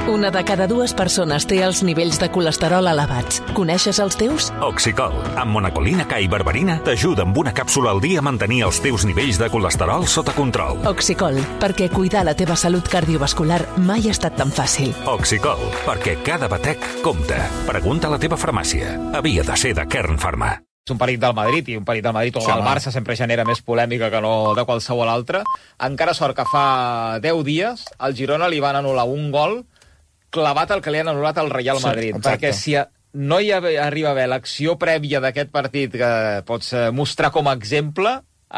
Una de cada dues persones té els nivells de colesterol elevats. Coneixes els teus? Oxicol, amb monacolina K i berberina, t'ajuda amb una càpsula al dia a mantenir els teus nivells de colesterol sota control. Oxicol, perquè cuidar la teva salut cardiovascular mai ha estat tan fàcil. Oxicol, perquè cada batec compta. Pregunta a la teva farmàcia. Havia de ser de Kern Pharma. És un partit del Madrid, i un partit del Madrid o del Barça sempre genera més polèmica que no de qualsevol altre. Encara sort que fa 10 dies al Girona li van anul·lar un gol clavat el que li han anul·lat al Real Madrid. Perquè si no hi arriba a haver l'acció prèvia d'aquest partit que pots mostrar com a exemple,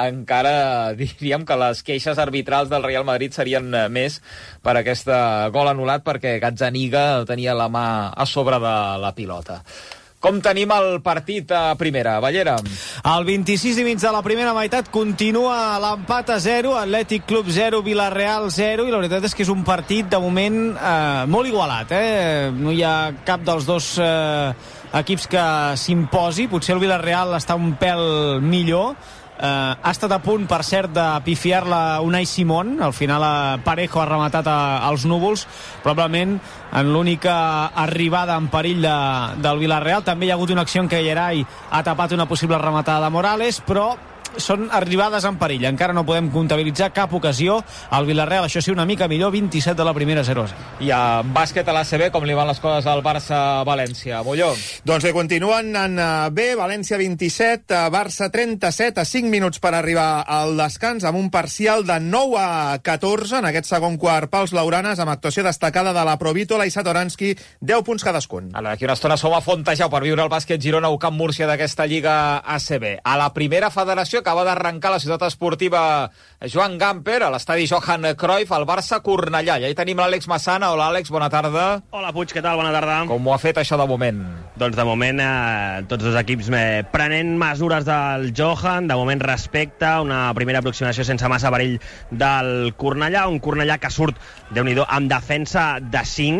encara diríem que les queixes arbitrals del Real Madrid serien més per aquest gol anul·lat, perquè Gazzaniga tenia la mà a sobre de la pilota. Com tenim el partit a primera, Ballera? Al 26 i mig de la primera meitat continua l'empat a 0, Atlètic Club 0, Villarreal 0, i la veritat és que és un partit de moment molt igualat. No hi ha cap dels dos equips que s'imposi. Potser el Villarreal està un pèl millor. Ha estat a punt, per cert, de pifiar-la Unai Simón. Al final Parejo ha rematat als núvols, probablement en l'única arribada en perill del Villarreal. També hi ha hagut una acció en què Geray ha tapat una possible rematada de Morales, però són arribades en perill. Encara no podem comptabilitzar cap ocasió. El Villarreal, això sí, una mica millor, 27 de la primera, 0-0. I a bàsquet a l'ACB, com li van les coses al Barça-València? Molló? Doncs bé, continuen en B, València 27, Barça 37, a 5 minuts per arribar al descans, amb un parcial de 9-14 en aquest segon quart pels blaugranes, amb actuació destacada de la Provítola i Satoranski, 10 punts cadascun. Ara, d'aquí una estona som a Fontejau per viure el bàsquet Girona o Camp Múrcia d'aquesta Lliga ACB. A la primera federació acaba d'arrencar la ciutat esportiva Joan Gamper, a l'estadi Johan Cruyff, al Barça-Cornellà. I ahí tenim l'Àlex Massana. Hola, Àlex, bona tarda. Hola, Puig, què tal? Bona tarda. Com ho ha fet això de moment? Doncs de moment tots dos equips prenent mesures del Johan, de moment respecte, una primera aproximació sense massa perill del Cornellà, un Cornellà que surt, Déu-n'hi-do, amb defensa de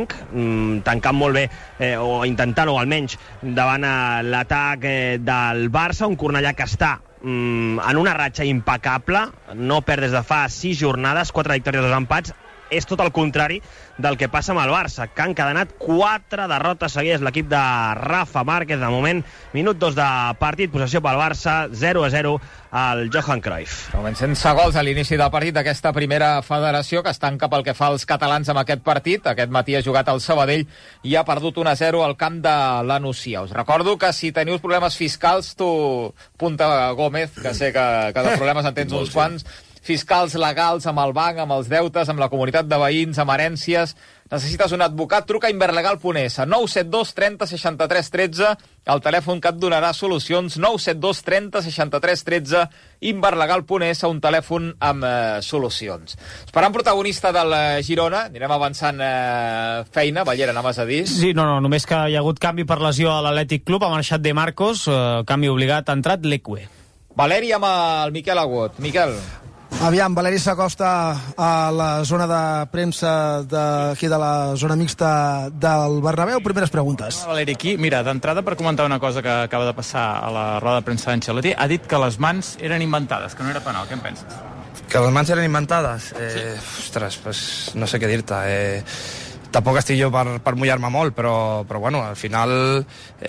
5, tancant molt bé, o intentant, o almenys, davant l'atac del Barça, un Cornellà que està en una ratxa impecable, no perd des de fa 6 jornades, 4 victòries, 2 empats. És tot el contrari del que passa amb el Barça, que han cadenat 4 derrotes seguides l'equip de Rafa Márquez. De moment, minut 2 de partit, possessió pel Barça, 0-0 al Johan Cruyff. De moment sense gols a l'inici del partit d'aquesta primera federació, que es tanca pel que fa als catalans amb aquest partit. Aquest matí ha jugat el Sabadell i ha perdut 1-0 al camp de la Nucia. Us recordo que si teniu problemes fiscals, tu, Punta Gómez, que sé que de problemes en tens uns quants, fiscals, legals, amb el banc, amb els deutes, amb la comunitat de veïns, amb herències, necessites un advocat, truca a inverlegal.es, 972 30 63 13, el telèfon que et donarà solucions, 972 30 63 13, inverlegal.es, un telèfon amb solucions. Esperant protagonista del Girona, anirem avançant feina. Ballera, anaves a dir? Sí, no, només que hi ha hagut canvi per lesió a l'Atlètic Club, ha marxat De Marcos, canvi obligat, ha entrat Leque. Valeri amb el Miquel Agut. Miquel. Aviam, Valeri s'acosta a la zona de premsa d'aquí de la zona mixta del Bernabéu. Primeres preguntes. Valeri aquí, mira, d'entrada per comentar una cosa que acaba de passar a la roda de premsa d'Ancelotti, ha dit que les mans eren inventades, que no era penal. Què en penses? Que les mans eren inventades? Sí. Ostres, pues no sé què dir-te. Tampoc estic jo per mullar-me molt, però bueno, al final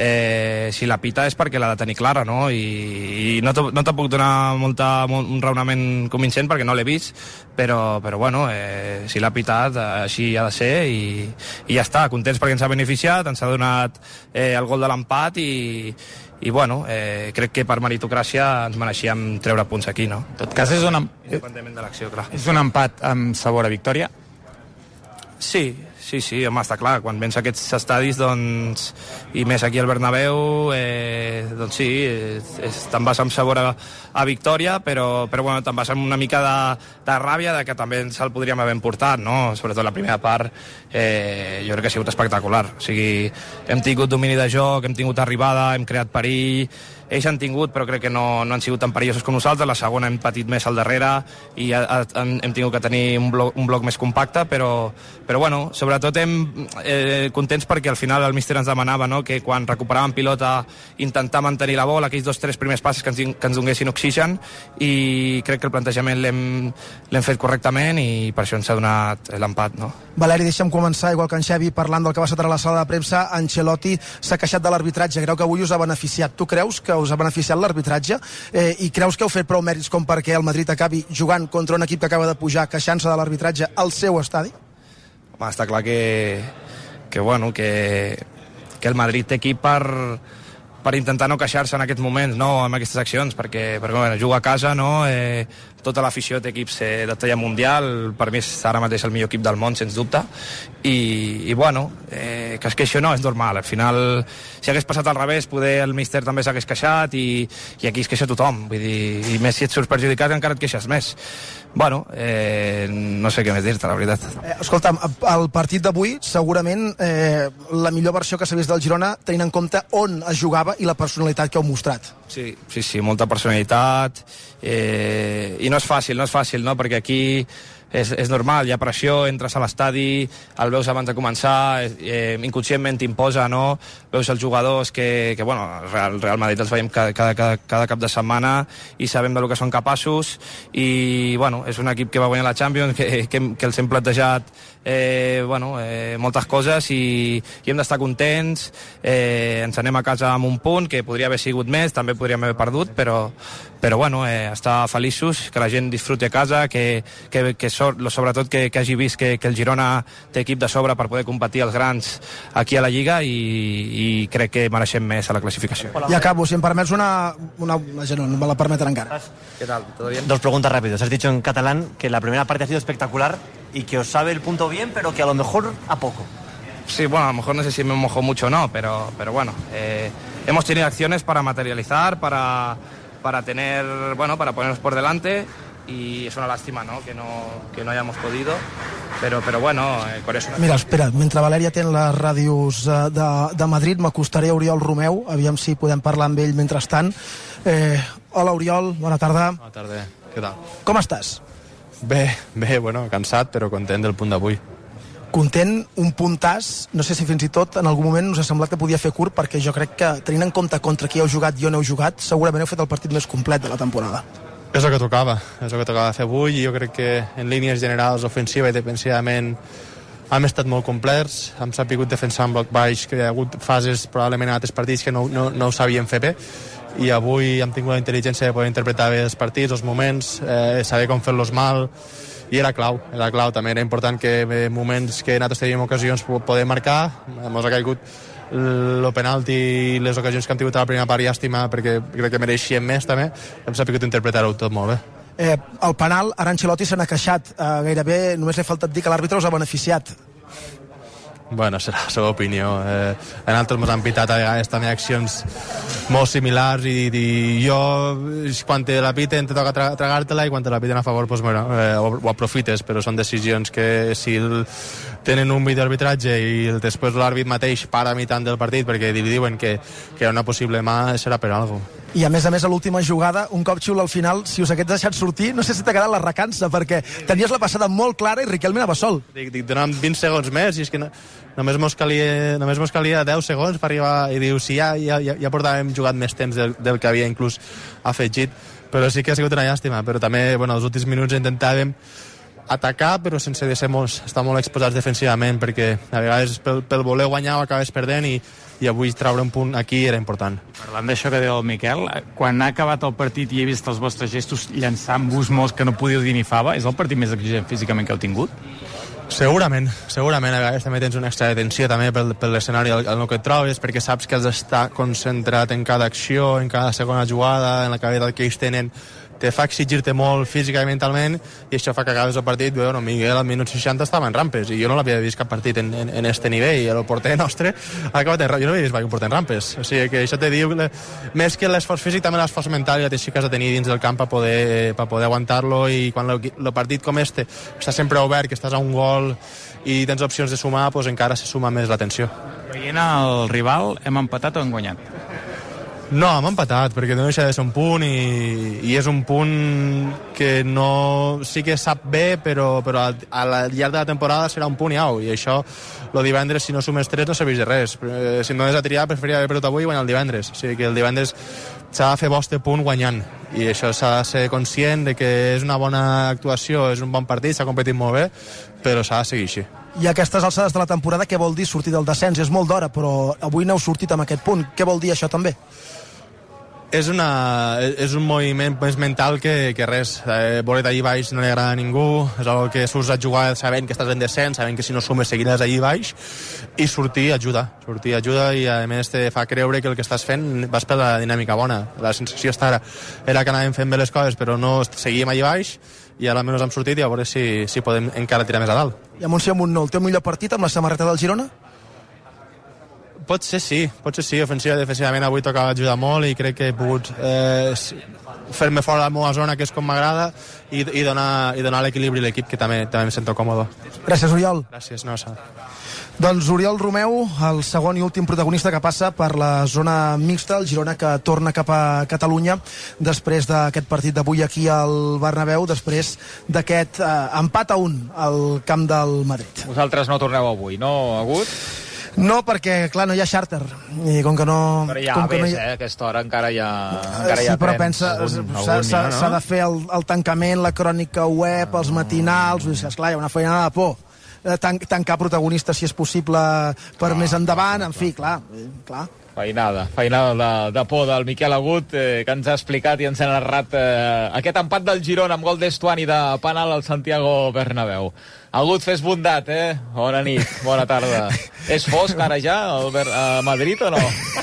si la pita és perquè l'ha de tenir clara, no? I no te puc donar un raonament convincent perquè no l'he vist, però bueno, si l'ha pitat així ha de ser i ja està, contents perquè ens ha beneficiat, ens ha donat el gol de l'empat i bueno, crec que per meritocràcia ens mereixíem treure punts aquí, no? En tot cas independentment de l'acció, clar. És un empat amb sabor a victòria? Sí, home, està clar, quan vens a aquests estadis, doncs, i més aquí al Bernabéu, doncs sí, te'n vas amb sabor a victòria, però bueno, te'n vas amb una mica de ràbia de que també se'l podríem haver emportat, no? Sobretot la primera part, jo crec que ha sigut espectacular. O sigui, hem tingut domini de joc, hem tingut arribada, hem creat perill, ells han tingut, però crec que no han sigut tan perillosos com nosaltres. La segona hem patit més al darrere i hem tingut que tenir un bloc més compacte, però bueno, sobretot contents perquè al final el míster ens demanava, no?, que quan recuperàvem pilota intentar mantenir la bola, aquells 2-3 primers passes que ens donessin oxigen, i crec que el plantejament l'hem fet correctament i per això ens ha donat l'empat, no? Valeri, deixa'm començar, igual que en Xavi, parlant del que va ser a la sala de premsa. Ancelotti s'ha queixat de l'arbitratge, creu que avui us ha beneficiat. Tu creus que us ha beneficiat l'arbitratge? I creus que heu fet prou mèrits com perquè el Madrid acabi jugant contra un equip que acaba de pujar, queixant-se de l'arbitratge al seu estadi? Home, està clar que el Madrid té equip per intentar no queixar-se en aquests moments, no, amb aquestes accions, perquè bueno, juga a casa, no? Tota l'afició té equips de talla mundial, per mi és ara mateix el millor equip del món, sens dubte, i bueno, que es queixi no, és normal. Al final, si hagués passat al revés, poder el míster també s'hagués queixat, i aquí es queixa tothom, vull dir, i més si et surts perjudicat encara et queixes més. Bueno, no sé què més dir-te, la veritat. Escolta'm, el partit d'avui, segurament la millor versió que s'ha vist del Girona, tenint en compte on es jugava i la personalitat que heu mostrat. Sí, molta personalitat, i no és fàcil, no? Perquè aquí és normal, hi ha pressió, entres a l'estadi, el veus abans de començar, inconscientment t'imposa, no? Veus els jugadors que bueno, el Real Madrid els veiem cada cap de setmana i sabem de lo que són capaços, i bueno, és un equip que va guanyar la Champions, que els hem plantejat moltes coses, i hem d'estar contents. Ens anem a casa amb un punt, que podria haver sigut més, també podríem haver perdut, però bueno, estar feliços, que la gent disfruti a casa, sobretot que hagi vist que el Girona té equip de sobre per poder competir els grans aquí a la Lliga, i crec que mereixem més a la clasificació. I acabo, si em permets una no me la permeten encara. ¿Qué tal? ¿Todo bien? Dos preguntas rápidas. Has dicho en catalán que la primera parte ha sido espectacular y que os sabe el punto bien, pero que a lo mejor a poco. Sí, bueno, a lo mejor no sé si me mojo mucho o no, pero bueno, hemos tenido acciones para materializar, para tener, bueno, para ponernos por delante, y es una lástima, ¿no?, que no hayamos podido, pero bueno, con eso... Mira, espera, mentre Valèria té les ràdios de Madrid, m'acostaré a Oriol Romeu, aviam si podem parlar amb ell mentrestant. Hola, Oriol, bona tarda. Bona tarda, què tal? Com estàs? Bé, bueno, cansat, però content del punt d'avui. Content, un puntàs, no sé si fins i tot en algun moment us ha semblat que podia fer curt, perquè jo crec que, tenint en compte contra qui heu jugat i on heu jugat, segurament heu fet el partit més complet de la temporada. És el que tocava fer avui, i jo crec que en línies generals, ofensiva i defensivament, hem estat molt complets, hem sabut defensar en bloc baix, que hi ha hagut fases probablement en altres partits que no ho sabien fer bé, i avui hem tingut la intel·ligència de poder interpretar bé els partits, els moments, saber com fer-los mal, i era clau, també era important que en moments que nosaltres teníem ocasions poder marcar, ens ha caigut el penalti i les ocasions que hem tingut a la primera part, llàstima, perquè crec que mereixíem més també, hem sabut interpretar-ho tot molt bé. El penal, ara Ancelotti se n'ha queixat, gairebé només li ha faltat dir que l'àrbitre us ha beneficiat. Bueno, serà la seva opinió. En altres ens han pitat a vegades també accions molt similars, i jo, quan te la piten, te toca tragar-te-la, i quan te la piten a favor, pues, bueno, ho aprofites, però són decisions que si tenen un videoarbitratge i després l'àrbit mateix para a mitjan del partit perquè diuen que hi ha una possible mà, serà per alguna cosa. I a més, a l'última jugada, un cop xiula al final, si us hagués deixat sortir, no sé si t'ha quedat la recança, perquè tenies la passada molt clara i Riquelme anava sol. Dic, dona'm 20 segons més, i és que només mos calia 10 segons per arribar, i diu, si ja portàvem jugat més temps del que havia inclús afegit, però sí que ha sigut una llàstima, però també, bueno, els últims minuts intentàvem atacar, però sense estar molt exposats defensivament, perquè a vegades pel voler guanyar ho acabes perdent, i avui treure un punt aquí era important. Parlant d'això que diu el Miquel, quan ha acabat el partit i he vist els vostres gestos llançant-vos molts que no podíeu dir ni fava, és el partit més exigent físicament que heu tingut? Segurament, a vegades també tens una extra de tensió també per l'escenari en el que et trobes, perquè saps que has d'estar concentrat en cada acció, en cada segona jugada, en la capacitat que ells tenen, te fa exigir-te molt física i mentalment, i això fa que acabes el partit, bueno, Miguel al minut 60 estava en rampes, i jo no l'havia vist cap partit en este nivell, i el porter nostre ha acabat jo no havia vist mai un porter en rampes, o sigui que això te diu més que l'esforç físic, també l'esforç mental i la tensió que has de tenir dins del camp per poder aguantar-lo, i quan el partit com este està sempre obert, que estàs a un gol i tens opcions de sumar, doncs encara se suma més la tensió. Veient el rival, hem empatat o hem guanyat? No, hem empatat, perquè no deixa de ser un punt i és un punt que no... sí que sap bé, però al llarg de la temporada serà un punt i au, i això, el divendres, si no sumes 3, no serveix de res. Si em dones a triar, preferiria haver perdut avui i guanyar el divendres. O sigui que el divendres s'ha de fer vostre punt guanyant, i això s'ha de ser conscient de que és una bona actuació, és un bon partit, s'ha competit molt bé, però s'ha de seguir així. I a aquestes alçades de la temporada, què vol dir sortir del descens? És molt d'hora, però avui n'heu sortit amb aquest punt. Què vol dir això també? És un moviment més mental que res. Voler allà baix no li agrada a ningú, és algo que surts a jugar sabent que estàs en descens, sabent que si no sumes seguiràs allà baix, i sortir ajuda i a més te fa creure que el que estàs fent vas per la dinàmica bona. La sensació era que anàvem fent bé les coses, però no seguíem allà baix, i ara almenys hem sortit i a veure si podem encara tirar més a dalt. I a Montsí Amunt no, el teu millor partit amb la samarreta del Girona? Potser sí, ofensiva i defensivament avui tocava ajudar molt i crec que he pogut fer-me fora de la meva zona, que és com m'agrada, i donar l'equilibri a l'equip, que també em sento còmode. Gràcies, Oriol. Gràcies, Nosa. Doncs Oriol Romeu, el segon i últim protagonista que passa per la zona mixta, el Girona que torna cap a Catalunya després d'aquest partit d'avui aquí al Bernabéu, després d'aquest empat a 1 al camp del Madrid. Vosaltres no torneu avui, no, Agut? No, perquè, clar, no hi ha xàrter. I com que no... Però ja ves, a aquesta hora encara hi ha sí, però pensa, s'ha de fer el tancament, la crònica web, els matinals, esclar, hi ha una feinada de por. Tancar protagonistes, si és possible, per més endavant, en fi, clar. Feinada de por del Miquel Agut, que ens ha explicat i ens ha narrat aquest empat del Girona amb gol d'Estuani de penal al Santiago Bernabéu. Agut, fes bondat, Bona nit, bona tarda. És fosc ara ja a Madrid o no?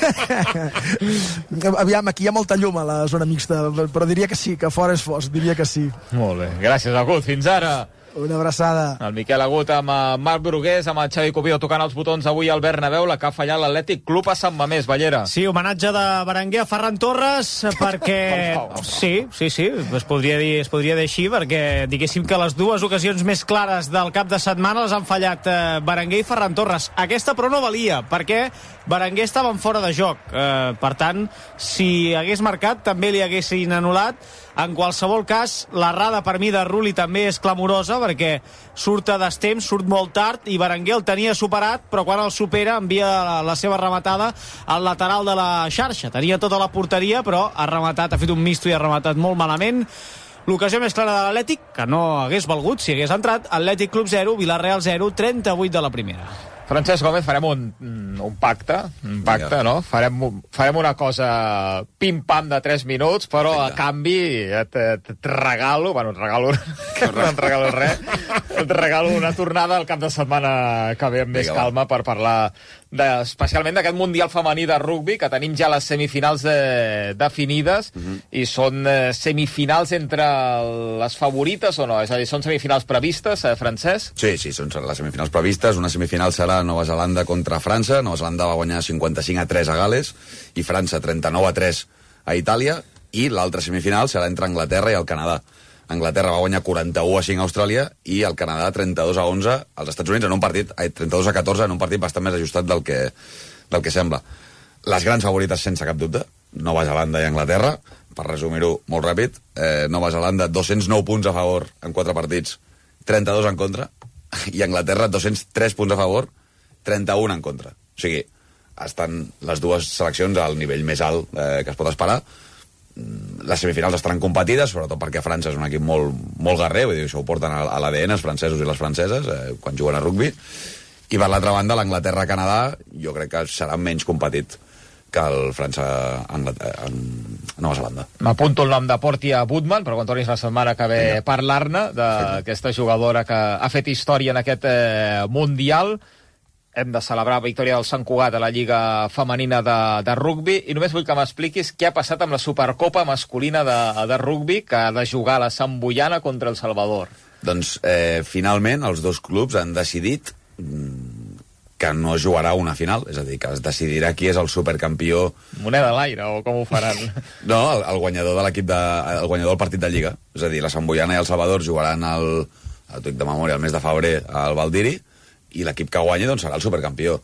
Aviam, aquí hi ha molta llum a la zona mixta, però diria que sí, que fora és fosc, diria que sí. Molt bé, gràcies, Agut, fins ara. Una abraçada. El Miquel Agut amb Marc Brugués, amb el Xavi Cubillo tocant els botons avui al Bernabéu, la que ha fallat l'Atlètic Club a Sant Mamés, Ballera. Sí, homenatge de Berenguer a Ferran Torres, perquè... Sí, es podria dir així, perquè diguéssim que les dues ocasions més clares del cap de setmana les han fallat Berenguer i Ferran Torres. Aquesta, però, no valia, perquè Berenguer estava en fora de joc. Per tant, si hagués marcat, també li haguessin anul·lat. En qualsevol cas, l'errada per mi de Rulli també és clamorosa, perquè surt a destemps, surt molt tard, i Berenguer el tenia superat, però quan el supera envia la seva rematada al lateral de la xarxa. Tenia tota la porteria, però ha rematat, ha fet un misto i ha rematat molt malament. L'ocasió més clara de l'Atlètic, que no hagués valgut si hagués entrat, Atlètic Club 0, Villarreal 0, 38 de la primera. Francesc Gómez, farem un pacte, no? Farem una cosa pim-pam de 3 minuts, però a canvi et regalo, no et regalo res, et regalo una tornada al cap de setmana que ve amb més calma per parlar especialment d'aquest Mundial femení de rugbi, que tenim ja les semifinals definides, i són semifinals entre les favorites o no? És a dir, són semifinals previstes, Francesc? Sí, són les semifinals previstes. Una semifinal serà Nova Zelanda contra França. Nova Zelanda va guanyar 55-3 a Gales i França 39-3 a Itàlia, i l'altra semifinal serà entre Anglaterra i el Canadà. Anglaterra va guanyar 41-5 a Austràlia i el Canadà 32-11 als Estats Units, en un partit 32-14, en un partit bastant més ajustat del que sembla. Les grans favorites, sense cap dubte, Nova Zelanda i Anglaterra. Per resumir-ho molt ràpid, Nova Zelanda 209 punts a favor en 4 partits, 32 en contra, i Anglaterra 203 punts a favor, 31 en contra. O sigui, estan les dues seleccions al nivell més alt que es pot esperar. Les semifinals estaran competides, sobretot perquè França és un equip molt, molt guerrer, vull dir, això ho porten a l'ADN els francesos i les franceses quan juguen a rugbi, i per l'altra banda l'Anglaterra-Canadà jo crec que serà menys competit que el França-Nova Zelanda. M'apunto el nom de Portia Budman, però quan tornis la setmana que ve parlar-ne d'aquesta jugadora que ha fet història en aquest Mundial. Hem de celebrar la victòria del Sant Cugat a la Lliga Femenina de rugbi, i només vull que m'expliquis què ha passat amb la Supercopa masculina de rugbi, que ha de jugar a la Sant Boiana contra el Salvador. Doncs, finalment, els dos clubs han decidit que no jugarà una final, és a dir, que es decidirà qui és el supercampió... Moneda a l'aire, o com ho faran? No, el guanyador de l'equip el guanyador del partit de Lliga. És a dir, la Sant Boiana i el Salvador jugaran el de memòria el mes de febrer al Valdiri, i l'equip que guanyi doncs, serà el supercampió.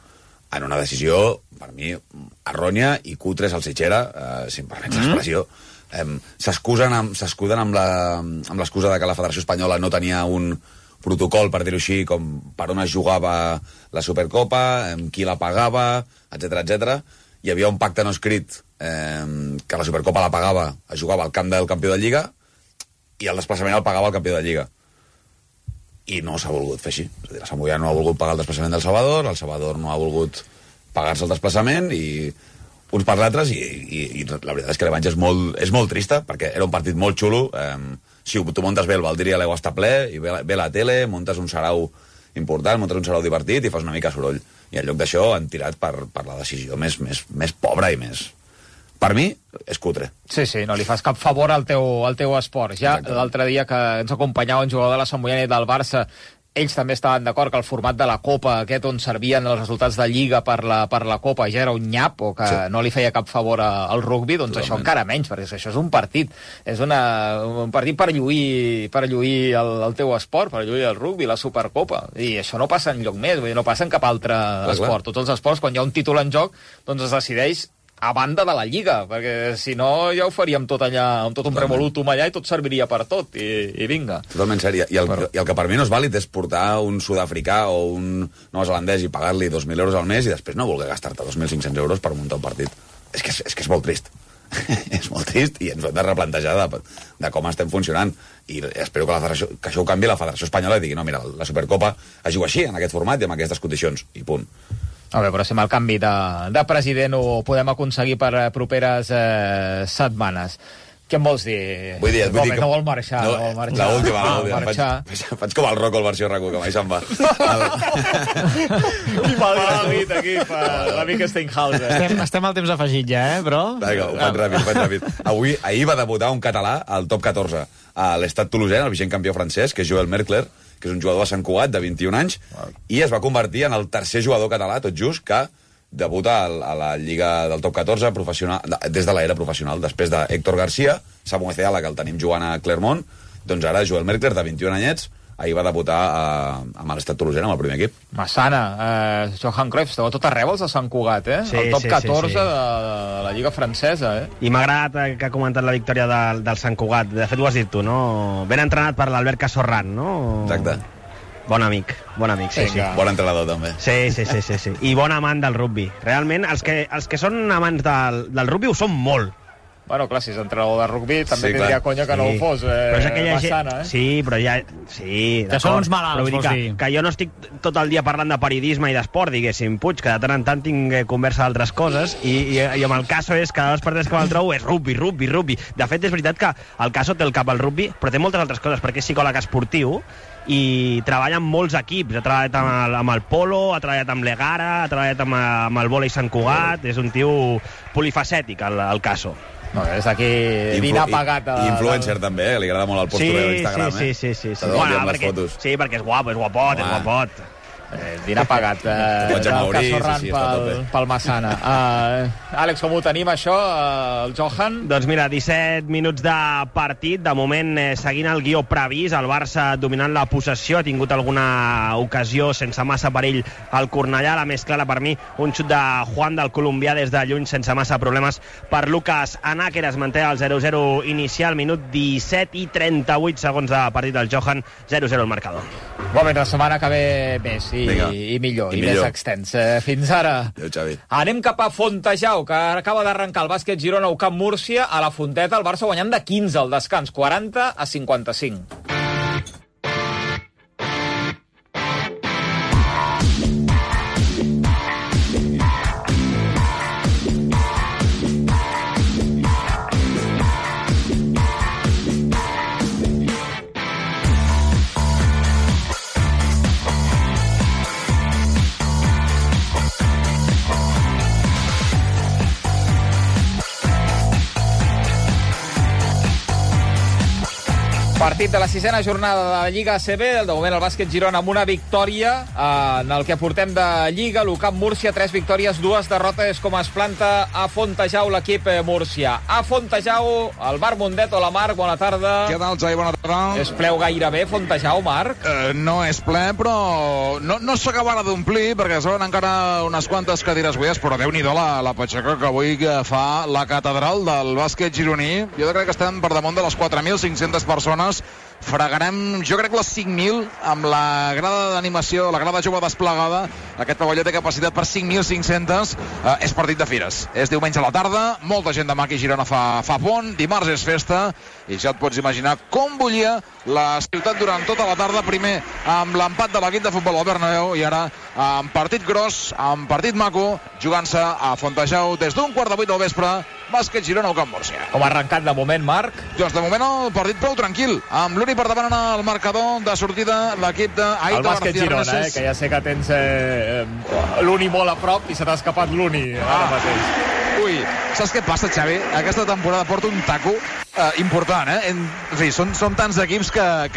en una decisió, per mi, errònia i cutre salsitxera, si em permets l'expressió. S'escuden amb l'excusa de que la Federació Espanyola no tenia un protocol, per dir-ho així, com per on es jugava la Supercopa, qui la pagava, etc. Hi havia un pacte no escrit que la Supercopa la pagava, es jugava al camp del campió de Lliga i el desplaçament el pagava el campió de Lliga. I no s'ha volgut fer així. És a dir, la Samboyana no ha volgut pagar el desplaçament del Salvador, el Salvador no ha volgut pagar-se el desplaçament, i uns per l'altres, i la veritat és que l'Evangel és molt trista, perquè era un partit molt xulo. Si tu muntes bé el Valdir i l'Eu està ple, i ve la tele, muntes un sarau important, muntes un sarau divertit i fas una mica soroll. I en lloc d'això han tirat per la decisió més pobra i més... Per mi, és cutre. Sí, no li fas cap favor al teu esport. Ja l'altre dia que ens acompanyava un jugador de la Samboyana i del Barça, ells també estaven d'acord que el format de la Copa, aquest on servien els resultats de Lliga per la Copa, ja era un nyap, o que no li feia cap favor al rugbi, doncs això encara menys, perquè això és un partit. És un partit per lluir el teu esport, per lluir el rugbi, la Supercopa. I això no passa enlloc més, vull dir, no passa en cap altre esport. Tots els esports, quan hi ha un títol en joc, doncs es decideix a banda de la Lliga, perquè si no ja ho faríem tot allà, amb tot un revolutum allà, i tot serviria per tot, i vinga. Totalment sèrio. I el que per mi no és vàlid és portar un sud-africà o un neozelandès i pagar-li 2.000 euros al mes i després no voler gastar-te 2.500 euros per muntar un partit. És que és molt trist. És molt trist, i ens ho hem de replantejar de com estem funcionant. I espero que això ho canvi la Federació Espanyola i digui, no, mira, la Supercopa es juga així, en aquest format i amb aquestes condicions, i punt. A veure, però si amb el canvi de president ho podem aconseguir per properes setmanes. Què em vols dir? Vull dir no vol marxar. L'última. Faig com el Rocco al versió RAC1, que mai se'n va. Qui m'ha dit aquí, l'amic Steinhauser. Estem al temps afegit ja, però... Vinga, ho faig ràpid. Ahir va debutar un català al top 14 a l'Estat Toulousain, el vigent campió francès, que és Joel Merkler, que és un jugador de Sant Cugat, de 21 anys, i es va convertir en el tercer jugador català, tot just, que debuta a la Lliga del Top 14 professional, des de l'era professional, després d'Héctor García, Samu Eceala, que el tenim jugant a Clermont, doncs ara Joel Merkler, de 21 anyets, ahir va debutar amb l'Estat Toulousain, amb el primer equip. Massana, Johan Cruyff, esteu a tot arreu els de Sant Cugat, el top 14 de la Lliga francesa, I m'ha agradat que ha comentat la victòria del Sant Cugat. De fet, ho has dit tu, no? Ben entrenat per l'Albert Casorran, no? Exacte. Bon amic, sí. Bon entrenador, també. Sí. I bon amant del rugbi. Realment, els que són amants del rugbi ho són molt. Bueno, clar, si és entrenador de rugbi també tindria conya que no ho fos, Massana, Sí, però ja... Sí, ja són uns malalts, vols dir. Que jo no estic tot el dia parlant de periodisme i d'esport, diguéssim, Puig, que de tant en tant tinc conversa d'altres coses, i amb el Caso és, cada dos partits que me'l trobo, és rugbi. De fet, és veritat que el Caso té el cap al rugbi, però té moltes altres coses, perquè és psicòleg esportiu, i treballa amb molts equips. Ha treballat amb el polo, ha treballat amb l'Egara, ha treballat amb el vòlei Sant Cugat, és un tio polifacètic, el Caso. No, és aquí dinar pagat. I influencer també, li agrada molt el postureo d'Instagram. Sí. Sí, perquè és guapot. Dinar pagat del Casorran pel Massana. Àlex, com ho tenim això, el Johan? Doncs mira, 17 minuts de partit, de moment seguint el guió previst, el Barça dominant la possessió, ha tingut alguna ocasió sense massa perill al Cornellà, la més clara per mi, un xut de Juan del colombià des de lluny sense massa problemes per Lucas Anáquer, es manté el 0-0 inicial, minut 17 i 38 segons de partit del Johan, 0-0 el marcador. Bon, la setmana que ve més i millor, i més extens. Fins ara. Adéu, Xavi. Anem cap a Fontejau, que acaba d'arrencar el bàsquet Girona UCAM Múrcia a la Fonteta, el Barça guanyant de 15 al descans, 40-55. Partit de la 6ª jornada de la Lliga ACB, de moment el bàsquet Girona amb una victòria en el que portem de Lliga, l'UCAM Múrcia, 3 victòries, 2 derrotes, com es planta a Fontejau l'equip Múrcia. A Fontejau, el Marc Mundet. Hola Marc, bona tarda. Què tal, Xavi? Bona tarda. És pleu gairebé Fontejau, Marc? No és ple, però no s'acabarà d'omplir, perquè són encara unes quantes cadires buides, però Déu-n'hi-do la patxaca que avui fa la catedral del bàsquet gironí. Jo crec que estem per damunt de les 4.500 persones. Fregarem, jo crec, les 5.000 amb la grada d'animació, la grada jove desplegada. Aquest pavelló té capacitat per 5.500. És partit de fires. És diumenge a la tarda, molta gent demà aquí a Girona fa pont, dimarts és festa, i ja et pots imaginar com bullia la ciutat durant tota la tarda, primer amb l'empat de l'equip de futbol al Bernabéu i ara amb partit gros, amb partit maco, jugant-se a Fontejau des d'un 7:15 del vespre, bàsquet Girona UCAM Múrcia. Com ha arrencat de moment, Marc? Doncs de moment el partit prou tranquil, amb l'únic per davant en el marcador de sortida l'equip d'Aito García. El bàsquet Girona, que ja sé que tens l'Uni molt a prop i se t'ha escapat l'Uni ara mateix. Ui, saps què passa, Xavi? Aquesta temporada porta un taco important, En fi, són tants equips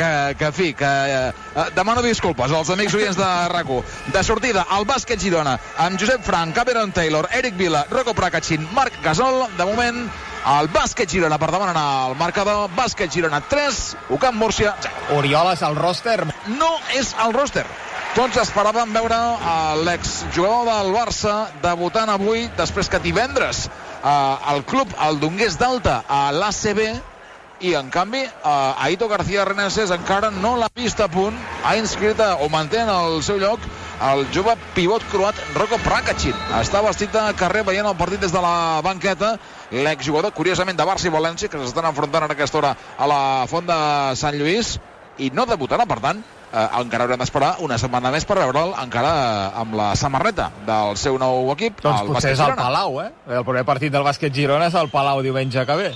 que demano disculpes als amics oients de RAC1. De sortida, el bàsquet Girona, amb Josep Frank, Cameron Taylor, Eric Vila, Rocco Prakachin, Marc Gasol. De moment, el bàsquet Girona per davant en el marcador. Bàsquet Girona 3, UCAM Múrcia 0. Oriol és el roster? No és el roster. Tots esperàvem veure l'exjugador del Barça debutant avui, després que divendres el club el dongués d'alta a l'ACB, i en canvi Aito García Reneses encara no l'ha vist a punt. Ha inscrit o manté en el seu lloc el jove pivot croat Rocco Prakachin. Està vestit de carrer veient el partit des de la banqueta. L'exjugador, curiosament, de Barça i València, que s'estan enfrontant a aquesta hora a la Font de Sant Lluís, i no debutarà, per tant encara haurem d'esperar una setmana més per veure'l encara amb la samarreta del seu nou equip. Doncs potser és al Palau, El primer partit del bàsquet Girona és al Palau diumenge que ve.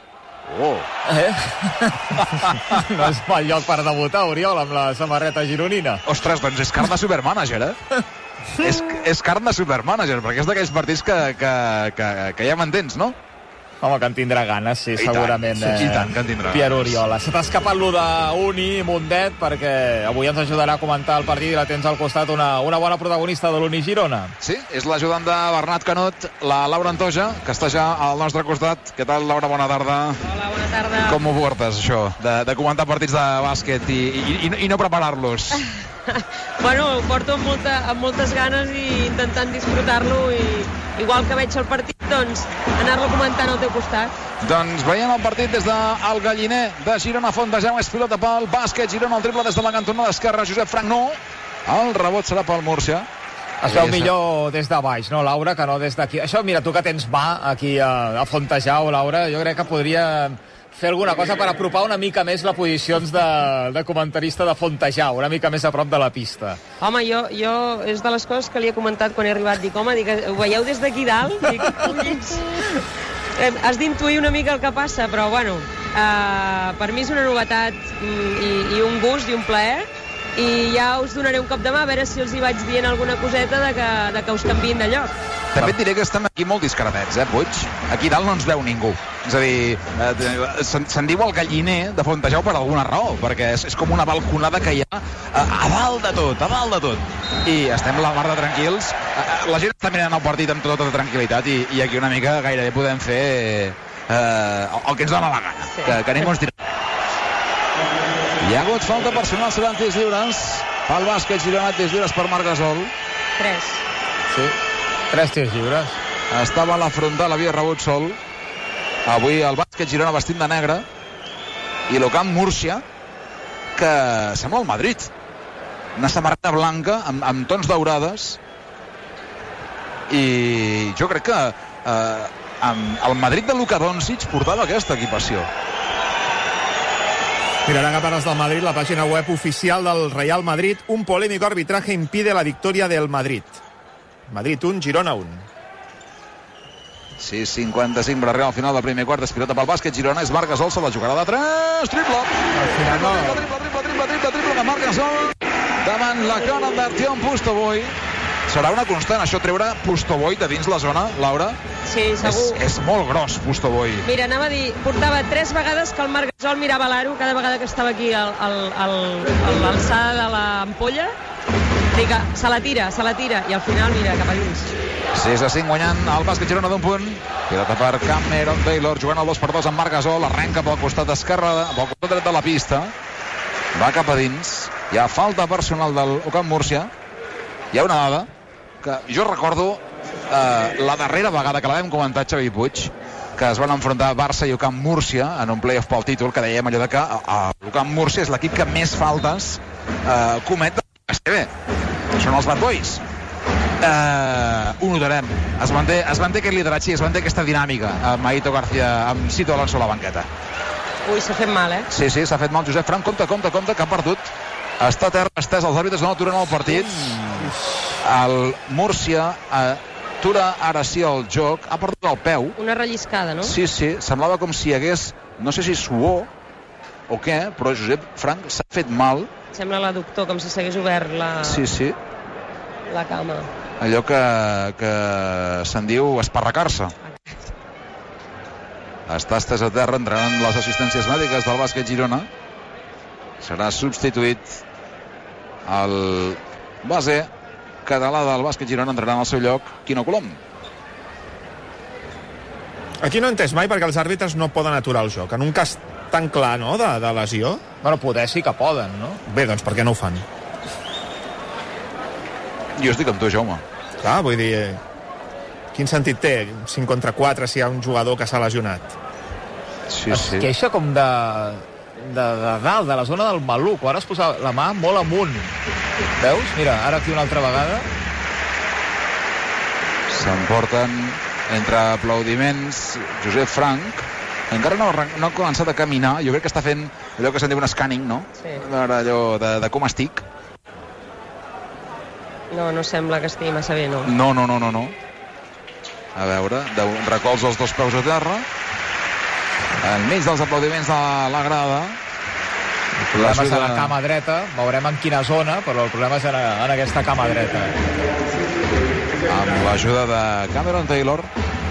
No és mal lloc per debutar, Oriol, amb la samarreta gironina. Ostres, doncs és carn de supermànager, és carn de supermànager, perquè és d'aquells partits que ja m'entens, no? Home, que en tindrà ganes, sí, segurament. I tant, que en tindrà ganes. Pierre Oriola. Se t'ha escapat lo d'Uni, Mundet, perquè avui ens ajudarà a comentar el partit i la tens al costat una bona protagonista de l'Uni Girona. Sí, és l'ajudant de Bernat Canut, la Laura Antoja, que està ja al nostre costat. Què tal, Laura? Bona tarda. Hola, bona tarda. Com ho portes, això, de comentar partits de bàsquet i no preparar-los? Bueno, ho porto amb moltes ganes i intentant disfrutar-lo, i igual que veig el partit, doncs anar-lo comentant al teu costat. Doncs veiem el partit des del Galliner de Girona. Fontejau és pilota pel bàsquet Girona, el triple des de la cantonada esquerra, Josep Frank no, el rebot serà pel Múrcia. Es veu millor des de baix, no, Laura, que no des d'aquí. Això, mira, tu que tens mà aquí a Fontejau, Laura, jo crec que podria fer alguna cosa per apropar una mica més les posicions de comentarista de Fontejau, una mica més a prop de la pista. Home, jo és de les coses que li he comentat quan he arribat. Dic, home, ho veieu des d'aquí dalt? Dic, has d'intuir una mica el que passa, però bueno, per mi és una novetat i un gust i un plaer, i ja us donaré un cop de mà a veure si els hi vaig dient alguna coseta de que us canviïn de lloc. També et diré que estem aquí molt discretets, Puig? Aquí dalt no ens veu ningú. És a dir, se'n diu el Galliner de Fontejau per alguna raó, perquè és com una balconada que hi ha a dalt de tot. I estem la mar de tranquils. La gent està mirant el partit amb tota tranquil·litat i aquí una mica gairebé podem fer el que ens dona la gana, sí. Que ningú ens tira. Hi ha hagut falta personal, seran tirs lliures pel bàsquet Girona, tirs lliures per Marc Gasol. 3. Sí, 3 tirs lliures. Estava a la frontal, havia rebut sol. Avui el bàsquet Girona vestit de negre i l'UCAM Múrcia, que sembla el Madrid. Una samarreta blanca amb tons daurades, i jo crec que el Madrid de Luka Doncic portava aquesta equipació. Mirarán a paras del Madrid, la página web oficial del Real Madrid. Un polémico arbitraje impide la victoria del Madrid. Madrid 1, Girona 1. 6:55 per arribar al final del primer quart. És pilota pel bàsquet Girona, és Marc Gasol, se la jugarà de 3, triple. Al final no. Triple de Marc Gasol davant la Conan d'Artion Pustovoy. serà una constant, això, treure Pustovoy de dins la zona, Laura? Sí, segur. És molt gros, Pustovoy. Mira, anava a dir, portava 3 vegades que el Marc Gasol mirava l'aro cada vegada que estava aquí a l'alçada de l'ampolla. Dic, se la tira, i al final, mira, cap a dins. 6-5 guanyant el bàsquet Girona d'un punt. Pilota per Cameron Taylor, jugant al 2x2 amb Marc Gasol, arrenca pel costat esquerre, pel costat dret de la pista. Va cap a dins. Hi ha falta personal del UCAM Múrcia. Hi ha una dada que jo recordo la darrera vegada que la vam comentar, Xavi Puig, que es van enfrontar Barça i UCAM Múrcia en un playoff pel títol, que dèiem allò de que l'UCAM Múrcia és l'equip que més faltes comet de l'STB. Són els Bad Boys. Ho notarem. Es manté aquest lideratge i es manté aquesta dinàmica amb Aito García, amb Sito Alonso a la banqueta. Ui, s'ha fet mal, Sí, s'ha fet mal. Josep Frank, compte, que ha perdut. Està a terra, estès, els àrbitres no aturen el partit. El Múrcia atura ara sí el joc, ha perdut el peu. Una relliscada, no? Sí, semblava com si hi hagués, no sé si suor o què, però Josep Frank s'ha fet mal. Sembla l'adductor, com si s'hagués obert la cama. Allò que se'n diu esparracar-se. Està estès a terra, entraran les assistències mèdiques del bàsquet Girona. Serà substituït el base català del bàsquet Girona, entrarà en el seu lloc Quino Colom. Aquí no he entès mai perquè els àrbitres no poden aturar el joc. En un cas tan clar, no?, de lesió. Bueno, poder sí que poden, no? Bé, doncs per què no ho fan? Jo estic amb tu, Jaume. Clar, vull dir... Quin sentit té 5 contra 4 si hi ha un jugador que s'ha lesionat? Es queixa com de dalt, de la zona del maluc. Ara es posa la mà molt amunt. Veus? Mira, ara aquí una altra vegada. S'emporten entre aplaudiments Josep Frank. Encara no ha començat a caminar. Jo crec que està fent allò que se'n diu un scanning, no? Sí. Allò de com estic. No sembla que estigui massa bé, no. No. A veure, recolza els 2 peus a terra. Enmig dels aplaudiments de la grada. El problema és a la cama dreta. Veurem en quina zona, però el problema és en aquesta cama dreta. Amb l'ajuda de Cameron Taylor.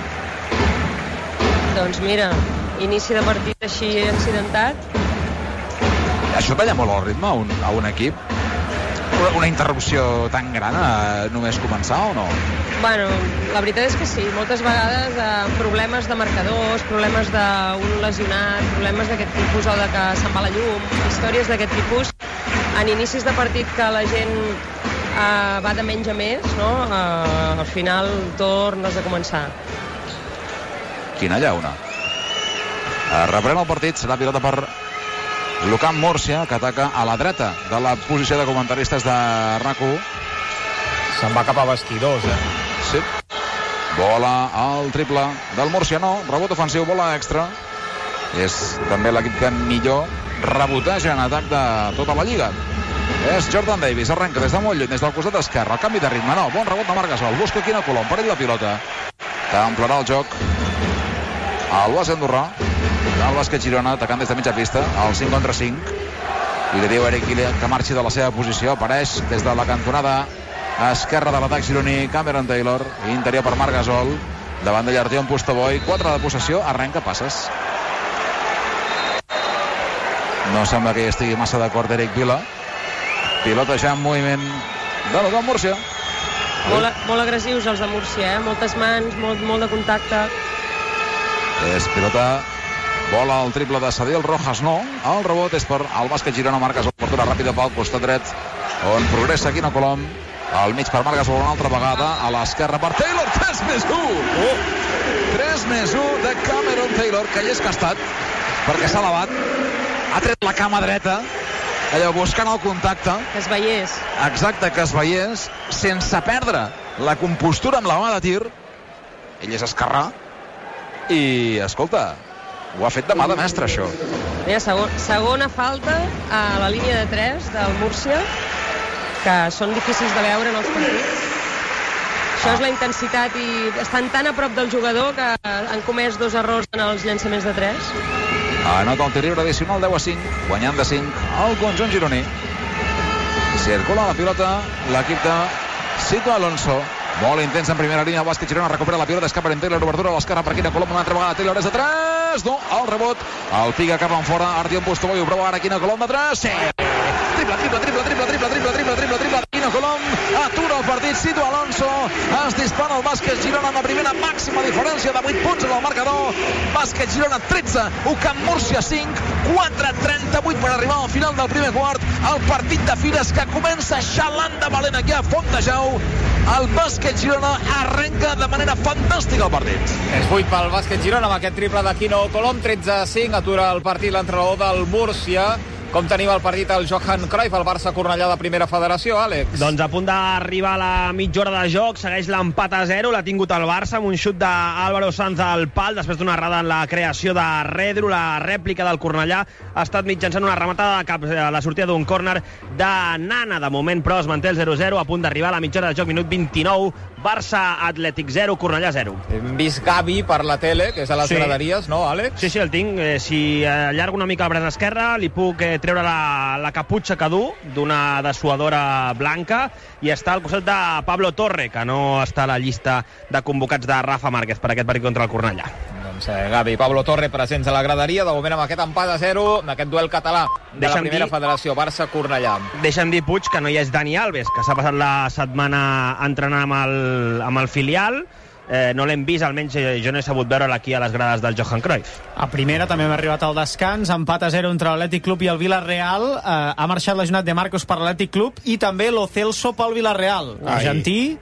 Doncs mira, inici de partit així accidentat. Això talla molt el ritme a un equip? Una interrupció tan gran a només començar o no? Bueno, la veritat és que sí. Moltes vegades problemes de marcadors, problemes d'un lesionat, problemes d'aquest tipus o de que se'n va la llum, històries d'aquest tipus. En inicis de partit que la gent va de menys a més, no? Al final tornes a començar. Quina llauna. Reprèn el partit, serà pilota per l'UCAM Múrcia, que ataca a la dreta de la posició de comentaristes de RAC1. Se'n va cap a vestidors, Sí. Bola al triple del Múrcia, no. Rebot ofensiu, bola extra. És també l'equip que millor reboteja en atac de tota la lliga. És Jordan Davis, arrenca des de molt lluny, des del costat esquerre. El canvi de ritme, no. Bon rebot de Marc Gasol. Busca Quino Colom, perill de pilota. Que ampliarà el joc el base andorrà. El bàsquet Girona atacant des de mitja pista, el 5 contra 5, i li diu Eric Gillian que marxi de la seva posició. Apareix des de la cantonada esquerra de l'atac gironí Cameron Taylor, interior per Marc Gasol, davant de Llartión Pustovoy. 4 de possessió, arrenca passes. No sembla que hi estigui massa d'acord Eric Vila. Pilota ja en moviment de l'UCAM Múrcia. Molt agressius els de Múrcia, moltes mans, molt de contacte. És pilota. Bola al triple de Sadiel Rojas, no. El rebot és per el bàsquet Girona. Marc Gasol, obertura ràpida pel costat dret, on progressa Quino Colom. Al mig per Marc Gasol una altra vegada. A l'esquerra per Taylor. 3+1. 3+1 de Cameron Taylor, que hi és castat perquè s'ha elevat. Ha tret la cama dreta, allò buscant el contacte. Que es veiés. Exacte, que es veiés, sense perdre la compostura amb la mà de tir. Ell és esquerrà i, escolta, ho ha fet de mà de mestre, això. Mira, segona falta a la línia de 3 del Múrcia, que són difícils de veure en els partits. Això és la intensitat, i estan tan a prop del jugador que han comès 2 errors en els llançaments de 3. Anota el tir lliure addicional 10-5, guanyant de 5 el conjunt gironí. Circula la pilota l'equip de Situa Alonso. Molt intens en primera línia, el bàsquet Girona recupera la pilota, escapa en Taylor, obertura a l'esquerra per Quina Colom, una altra vegada Taylor és de 3, no, el rebot, el pica cap en fora, Artyom Postoloi ho prova ara Quina Colom de 3, sí, triple, Quina Colom, atura el partit, situa Alonso, es dispara el bàsquet Girona amb la primera màxima diferència de 8 punts en el marcador, bàsquet Girona 13, UCAM Múrcia 5, 4:38 per arribar al final del primer quart, el partit de fires que comença xalant de valent aquí a Fontejau. El bàsquet Girona arrenca de manera fantàstica el partit. És 8 pel bàsquet Girona amb aquest triple de Quino Colom, 13-5, atura el partit l'entrenador del Múrcia. Com tenim el partit al Johan Cruyff, el Barça-Cornellà de Primera Federació, Àlex? Doncs a punt d'arribar a la mitja hora de joc, segueix l'empat a 0, l'ha tingut el Barça amb un xut d'Álvaro Sanz al pal, després d'una errada en la creació de Redru, la rèplica del Cornellà ha estat mitjançant una rematada de cap a la sortida d'un córner de Nana. De moment, però, es manté el 0-0, a punt d'arribar a la mitja hora de joc, minut 29, Barça Atlètic 0, Cornellà 0. Hem vist Gavi per la tele, que és a les graderies, no, Àlex? Sí, el tinc. Si allargo una mica el braç esquerre, li puc treure la caputxa que du d'una dessuadora blanca i està al costat de Pablo Torre, que no està a la llista de convocats de Rafa Márquez per aquest partit contra el Cornellà. Doncs Gavi i Pablo Torre presents a la graderia, de moment amb aquest empat a 0 en aquest duel català de la Primera Federació, Barça-Cornellà. Deixa'm dir, Puig, que no hi és Dani Alves, que s'ha passat la setmana entrenant amb el filial. No l'hem vist, almenys jo no he sabut veure'l aquí a les grades del Johan Cruyff. A primera també hem arribat al descans, empat a 0 entre l'Atlètic Club i el Villarreal. Ha marxat lesionat de Marcos per l'Atlètic Club i també Lo Celso pel Villarreal. Argentí,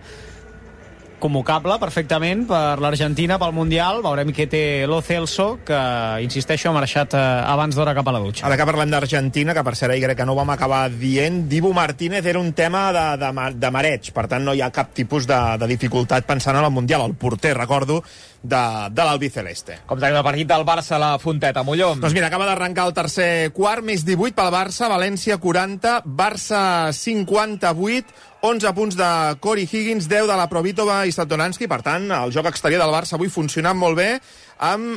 convocable perfectament per l'Argentina, pel Mundial. Veurem què té Lo Celso, que, insisteixo, ha marxat abans d'hora cap a la dutxa. Ara que parlem d'Argentina, que per cert ahir crec que no ho vam acabar dient, Dibu Martínez era un tema de mareig, per tant no hi ha cap tipus de dificultat pensant en el Mundial. El porter, recordo, de l'albiceleste. Com tenim el partit del Barça a la Fonteta, Molló? Doncs mira, acaba d'arrencar el tercer quart, més 18 pel Barça, València 40, Barça 58, 11 punts de Corey Higgins, 10 de la Provitova i Satoransky. Per tant, el joc exterior del Barça avui funcionant molt bé amb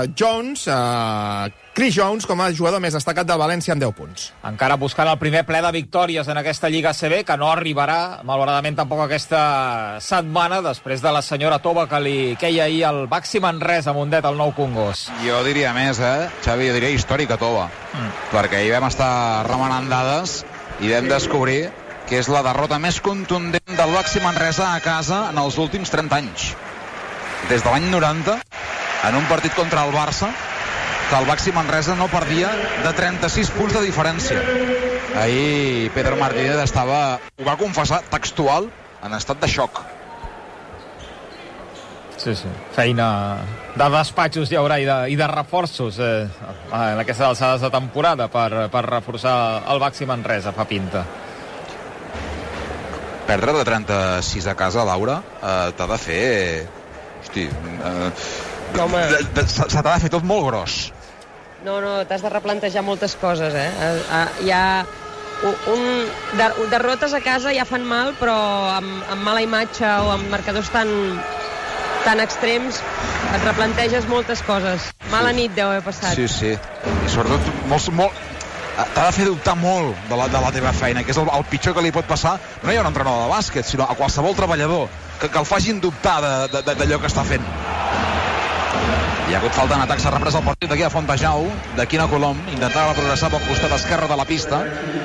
Chris Jones com a jugador més destacat del València amb 10 punts. Encara buscant el primer ple de victòries en aquesta Lliga ACB, que no arribarà, malauradament, tampoc aquesta setmana, després de la senyora Tova que li queia ahir el Baxi Manresa a Mundet, el nou Congost. Jo diria més, Xavi, jo diria històrica Tova, perquè ahir vam estar remenant dades i vam descobrir que és la derrota més contundent del Baxi Manresa a casa en els últims 30 anys. Des de l'any 90, en un partit contra el Barça, que el Baxi Manresa no perdia de 36 punts de diferència. Ahir Pedro Martínez ho va confessar textual, en estat de xoc. Sí. Feina de despatxos hi haurà i de reforços en aquestes alçades de temporada per reforçar el Baxi Manresa, fa pinta. Perdre de 36 a casa, Laura, t'ha de fer... Hosti, se t'ha de fer tot molt gros. No, t'has de replantejar moltes coses, Hi ha derrotes a casa ja fan mal, però amb mala imatge o amb marcadors tan extrems et replanteges moltes coses. Mala nit deu haver passat. Sí. I sobretot molt t'ha de fer dubtar molt de la teva feina, que és el pitjor que li pot passar no hi ha un entrenador de bàsquet, sinó a qualsevol treballador, que el facin dubtar d'allò que està fent. Hi ha hagut falta en atac, s'ha reprès el partit d'aquí a Fontejau, de Quina Colom, intentava progressar pel costat esquerre de la pista.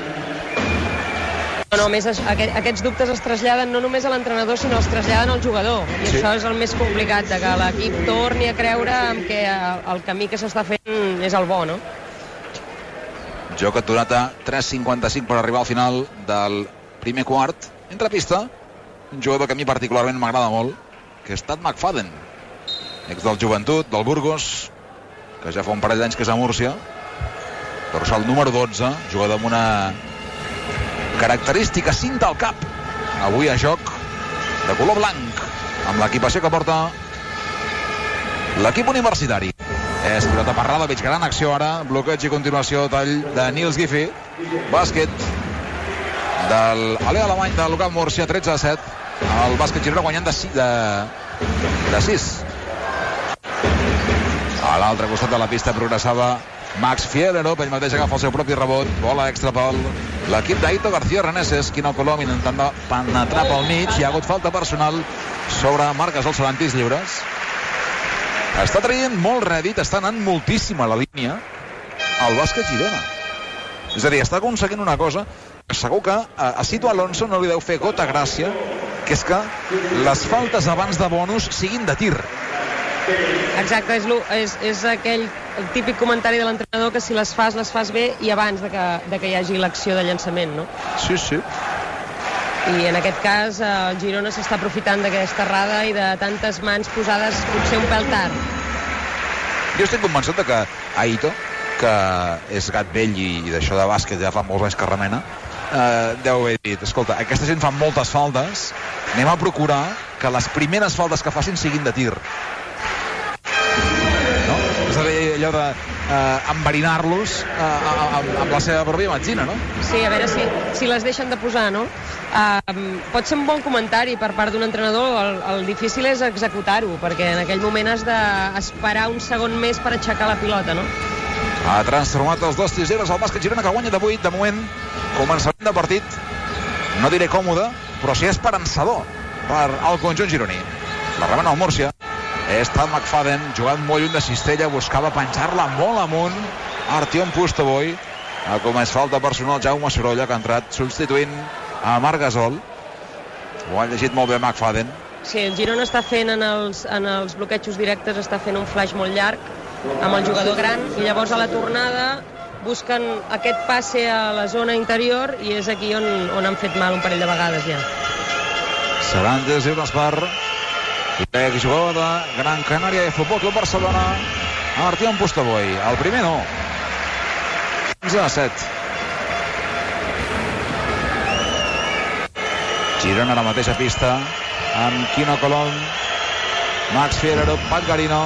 No, més aquests dubtes es traslladen no només a l'entrenador, sinó es traslladen al jugador. I això és el més complicat, que l'equip torni a creure que el camí que s'està fent és el bo, no? Joc aturat a 3:55 per arribar al final del primer quart. Entra a pista un jugador que a mi particularment m'agrada molt, que és Tad McFadden, ex del Joventut, del Burgos, que ja fa un parell d'anys que és a Múrcia. Dorsal número 12, jugador amb una característica cinta al cap. Avui a joc de color blanc, amb l'equipació que porta l'equip universitari. És pilota per Radovic, gran acció ara, bloqueig i continuació, tall de Nils Giffey. Bàsquet del Alea Alemany de l'UCAM Múrcia, 13-7. El bàsquet Girona guanyant de 6. A l'altre costat de la pista progressava Max Fielerop, ell mateix agafa el seu propi rebot, bola extra pel l'equip d'Aito García Reneses. Quino Colom intentant penetrar pel mig. Hi ha hagut falta personal sobre Marc Gasol, seran tirs lliures. Està traient molt rèdit, està anant moltíssim a la línia el bàsquet Girona. És a dir, està aconseguint una cosa que segur que a Sito Alonso no li deu fer gota gràcia, que és que les faltes abans de bonus siguin de tir. Exacte, és aquell típic comentari de l'entrenador que si les fas bé i abans de que hi hagi l'acció de llançament, no? Sí, sí. I en aquest cas el Girona s'està aprofitant d'aquesta errada i de tantes mans posades potser un pèl tard. Jo estic convençut que Aito, que és gat vell i d'això de bàsquet ja fa molts anys que remena, deu haver dit, escolta, aquesta gent fa moltes faltes, anem a procurar que les primeres faltes que facin siguin de tir. No? És a dir, allò d'enverinar-los amb la seva pròpia metzina, no? Sí, a veure si les deixen de posar, no? Pot ser un bon comentari per part d'un entrenador, el difícil és executar-ho, perquè en aquell moment has d'esperar un segon més per aixecar la pilota, no? Ha transformat els dos tirs lliures al bàsquet Girona, que guanya de 8, de moment, començament de partit, no diré còmode, però sí esperançador per al conjunt gironí. La remena al Múrcia, és Tad McFadden, jugant molt lluny de cistella, buscava penjar-la molt amunt, Artyom Pustovoy, ha comès falta personal Jaume Sorolla, que ha entrat substituint a Marc Gasol. Ho ha llegit molt bé McFadden. Sí, el Girona està fent en els bloquejos directes, està fent un flash molt llarg amb el jugador gran, i llavors a la tornada busquen aquest passe a la zona interior, i és aquí on han fet mal un parell de vegades ja. Seran tirs lliures per l'exjugador de Gran Canària i Futbol Club Barcelona, Artyom Pustovoy. El primer no. 11-7. Girona a la mateixa pista amb Quino Colom, Max Fielerop, Pat Garino,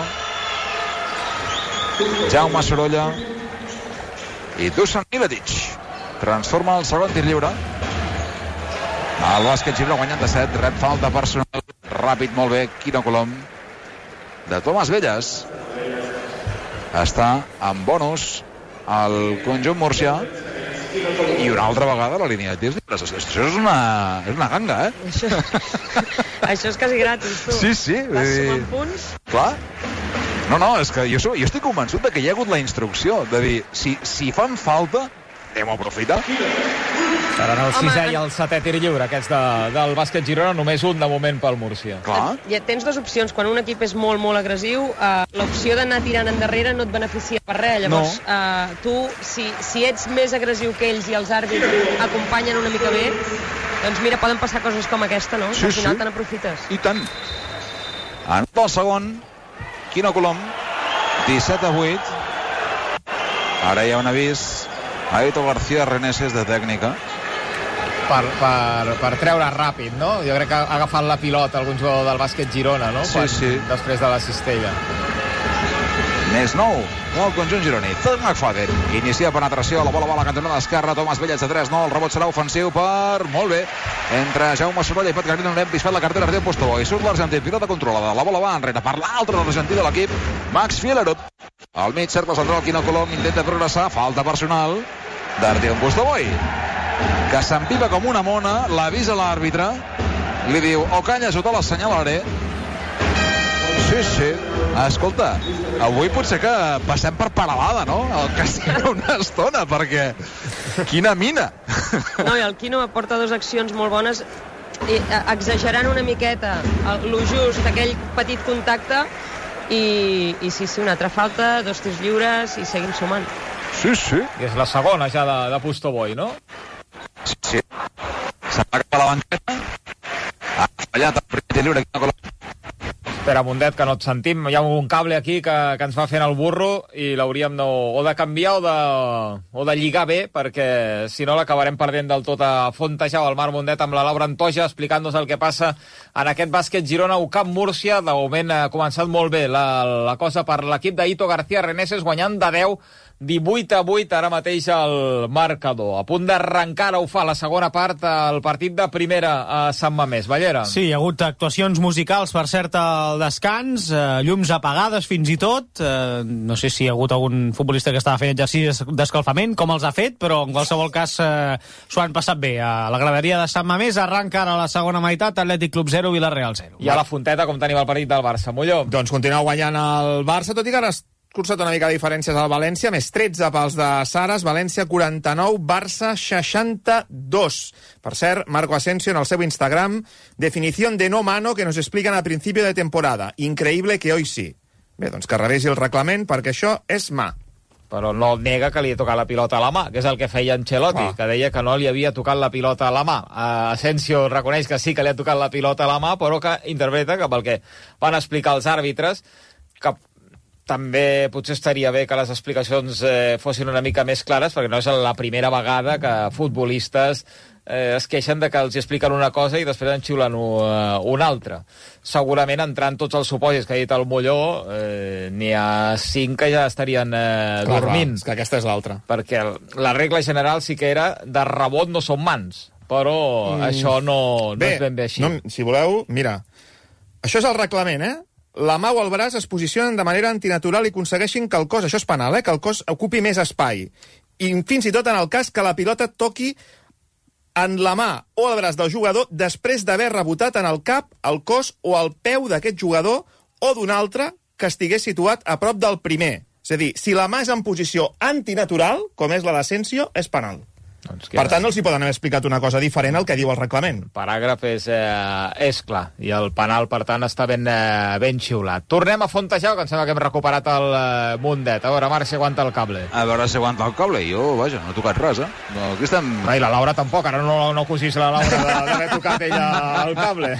Jaume Sorolla i Dusan Miletic. Transforma el segon tir lliure. El bàsquet Girona guanyant de 7, rep falta personal, ràpid, molt bé, Quino Colom, de Tomàs Belles. Està en bonus el conjunt murcià, i una altra vegada la línia de tirs lliures. Això és una ganga, Això és quasi gratis, tu. Sí. Vas sumant punts. Clar. No, és que jo estic convençut que hi ha hagut la instrucció de dir, si fan falta, anem a aprofitar. Seran el 6è i el 7è tir lliure, aquests del bàsquet Girona, només un de moment pel Múrcia. Clar. Ja tens dues opcions. Quan un equip és molt, molt agressiu, l'opció d'anar tirant endarrere no et beneficia per res. Llavors, tu, si ets més agressiu que ells i els àrbits acompanyen una mica bé, doncs mira, poden passar coses com aquesta, no? Sí, al final te n'aprofites. I tant. Anota el segon, Quino Colom, 17-8. Ara hi ha un avís a Aito García Reneses de tècnica. Per treure ràpid, no? Jo crec que ha agafat la pilota algun jugador del bàsquet Girona, no? Sí. Després de la cistella. Més nou del conjunt gironí. Tad McFadden inicia penetració, la bola va a la cantonada esquerra, Tomàs Belles de 3, no, el rebot serà ofensiu per... Molt bé. Entre Jaume Sorolla i Pat Garino n'hem pispat la cartera Artyom Pustovoy. Surt l'argentí, pilota controlada, la bola va enrere per l'altre de l'argentí de l'equip, Max Fielerop. Al mig, cercle central, Quino Colom intenta progressar, falta personal d'Artyom Pustovoy, que s'empipa com una mona, l'avisa l'àrbitre, li diu, o calles o te l'assenyalaré. Sí. Escolta, avui potser que passem per paralada, no? El castig una estona, perquè quina mina. No, i el Quino aporta dues accions molt bones, exagerant una miqueta lo just, aquell petit contacte, i sí, una altra falta, dos tirs lliures, i seguim sumant. Sí. I és la segona ja de Pustovoy, no? Sí. Se'n va cap a la banqueta. Ha fallat el primer tir lliure, Quino Colom. Espera, Mundet, que no et sentim. Hi ha un cable aquí que ens va fent el burro i l'hauríem o de canviar o de lligar bé, perquè si no l'acabarem perdent del tot a Fonteja o al Marc Mundet amb la Laura Antoja explicant-nos el que passa en aquest bàsquet Girona UCAM Múrcia. De moment ha començat molt bé la cosa per l'equip d'Aito García Reneses, guanyant de 10, 18-8 ara mateix el marcador. A punt d'arrencar, ara ho fa la segona part, el partit de primera a Sant Mamés. Ballera. Sí, hi ha hagut actuacions musicals, per cert, al al descans, llums apagades fins i tot. No sé si hi ha hagut algun futbolista que estava fent exercicis d'escalfament, com els ha fet, però en qualsevol cas s'ho han passat bé. A la graderia de Sant Mamés arranca ara la segona meitat, Atlètic Club 0, Villarreal 0. I a la Fonteta, com tenim el partit del Barça, Molló? Doncs continua guanyant el Barça, tot i que ara escurçat una mica de diferències al València, més 13 pels de Saras, València 49, Barça 62. Per cert, Marco Asensio en el seu Instagram, definición de no mano que nos explican a principio de temporada. Increíble que hoy sí. Bé, doncs que revisi el reglament, perquè això és mà. Però no nega que li ha tocat la pilota a la mà, que és el que feia Ancelotti, que deia que no li havia tocat la pilota a la mà. Asensio reconeix que sí que li ha tocat la pilota a la mà, però que interpreta que pel que van explicar els àrbitres, que també potser estaria bé que les explicacions fossin una mica més clares, perquè no és la primera vegada que futbolistes es queixen de que els expliquen una cosa i després en xiulen una altra. Segurament, entrant tots els supòsits que ha dit el Molló, n'hi ha 5 que ja estarien dormint. És que aquesta és l'altra. Perquè la regla general sí que era de rebot no són mans, però això no és ben bé així. No, si voleu, mira, això és el reglament, La mà o el braç es posicionen de manera antinatural i aconsegueixin que el cos, això és penal, que el cos ocupi més espai. I fins i tot en el cas que la pilota toqui en la mà o el braç del jugador després d'haver rebotat en el cap, el cos o el peu d'aquest jugador o d'un altre que estigués situat a prop del primer. És a dir, si la mà és en posició antinatural, com és la d'Asensio, és penal. Doncs per tant, no els hi poden haver explicat una cosa diferent al que diu el reglament. El paràgraf és clar, i el penal, per tant, està ben xiulat. Tornem a Fontejau, que em sembla que hem recuperat el Mundet. A veure, Marc, si aguanta el cable. A veure si aguanta el cable. Jo, vaja, no he tocat res, Aquí estem... I la Laura tampoc, ara no acusís la Laura d'haver tocat ella el cable.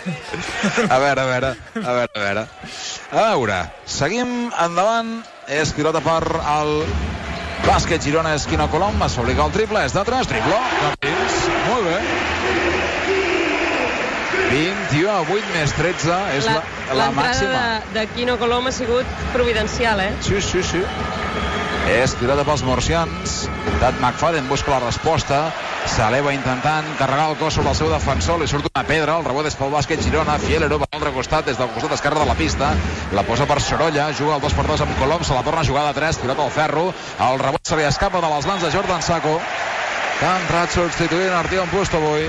A veure. A veure, seguim endavant. És pilota per el bàsquet Girona, és Quino Colom, es fabrica el triple, és de 3, triple, molt bé. 21-8 més 13, és la màxima. L'entrada de Quino Colom ha sigut providencial, Sí. És tirada pels murcians. Dat McFadden busca la resposta. S'eleva intentant carregar el cos sobre el seu defensor. Li surt una pedra. El rebot és pel bàsquet Girona. Fielero per l'altre costat, des del costat esquerre de la pista. La posa per Sorolla. Juga el 2x2 amb Colom. Se la torna a jugar de 3. Pilota al ferro. El rebot se li escapa de les mans de Jordan Sacco, que ha entrat substituint Artion Busto avui.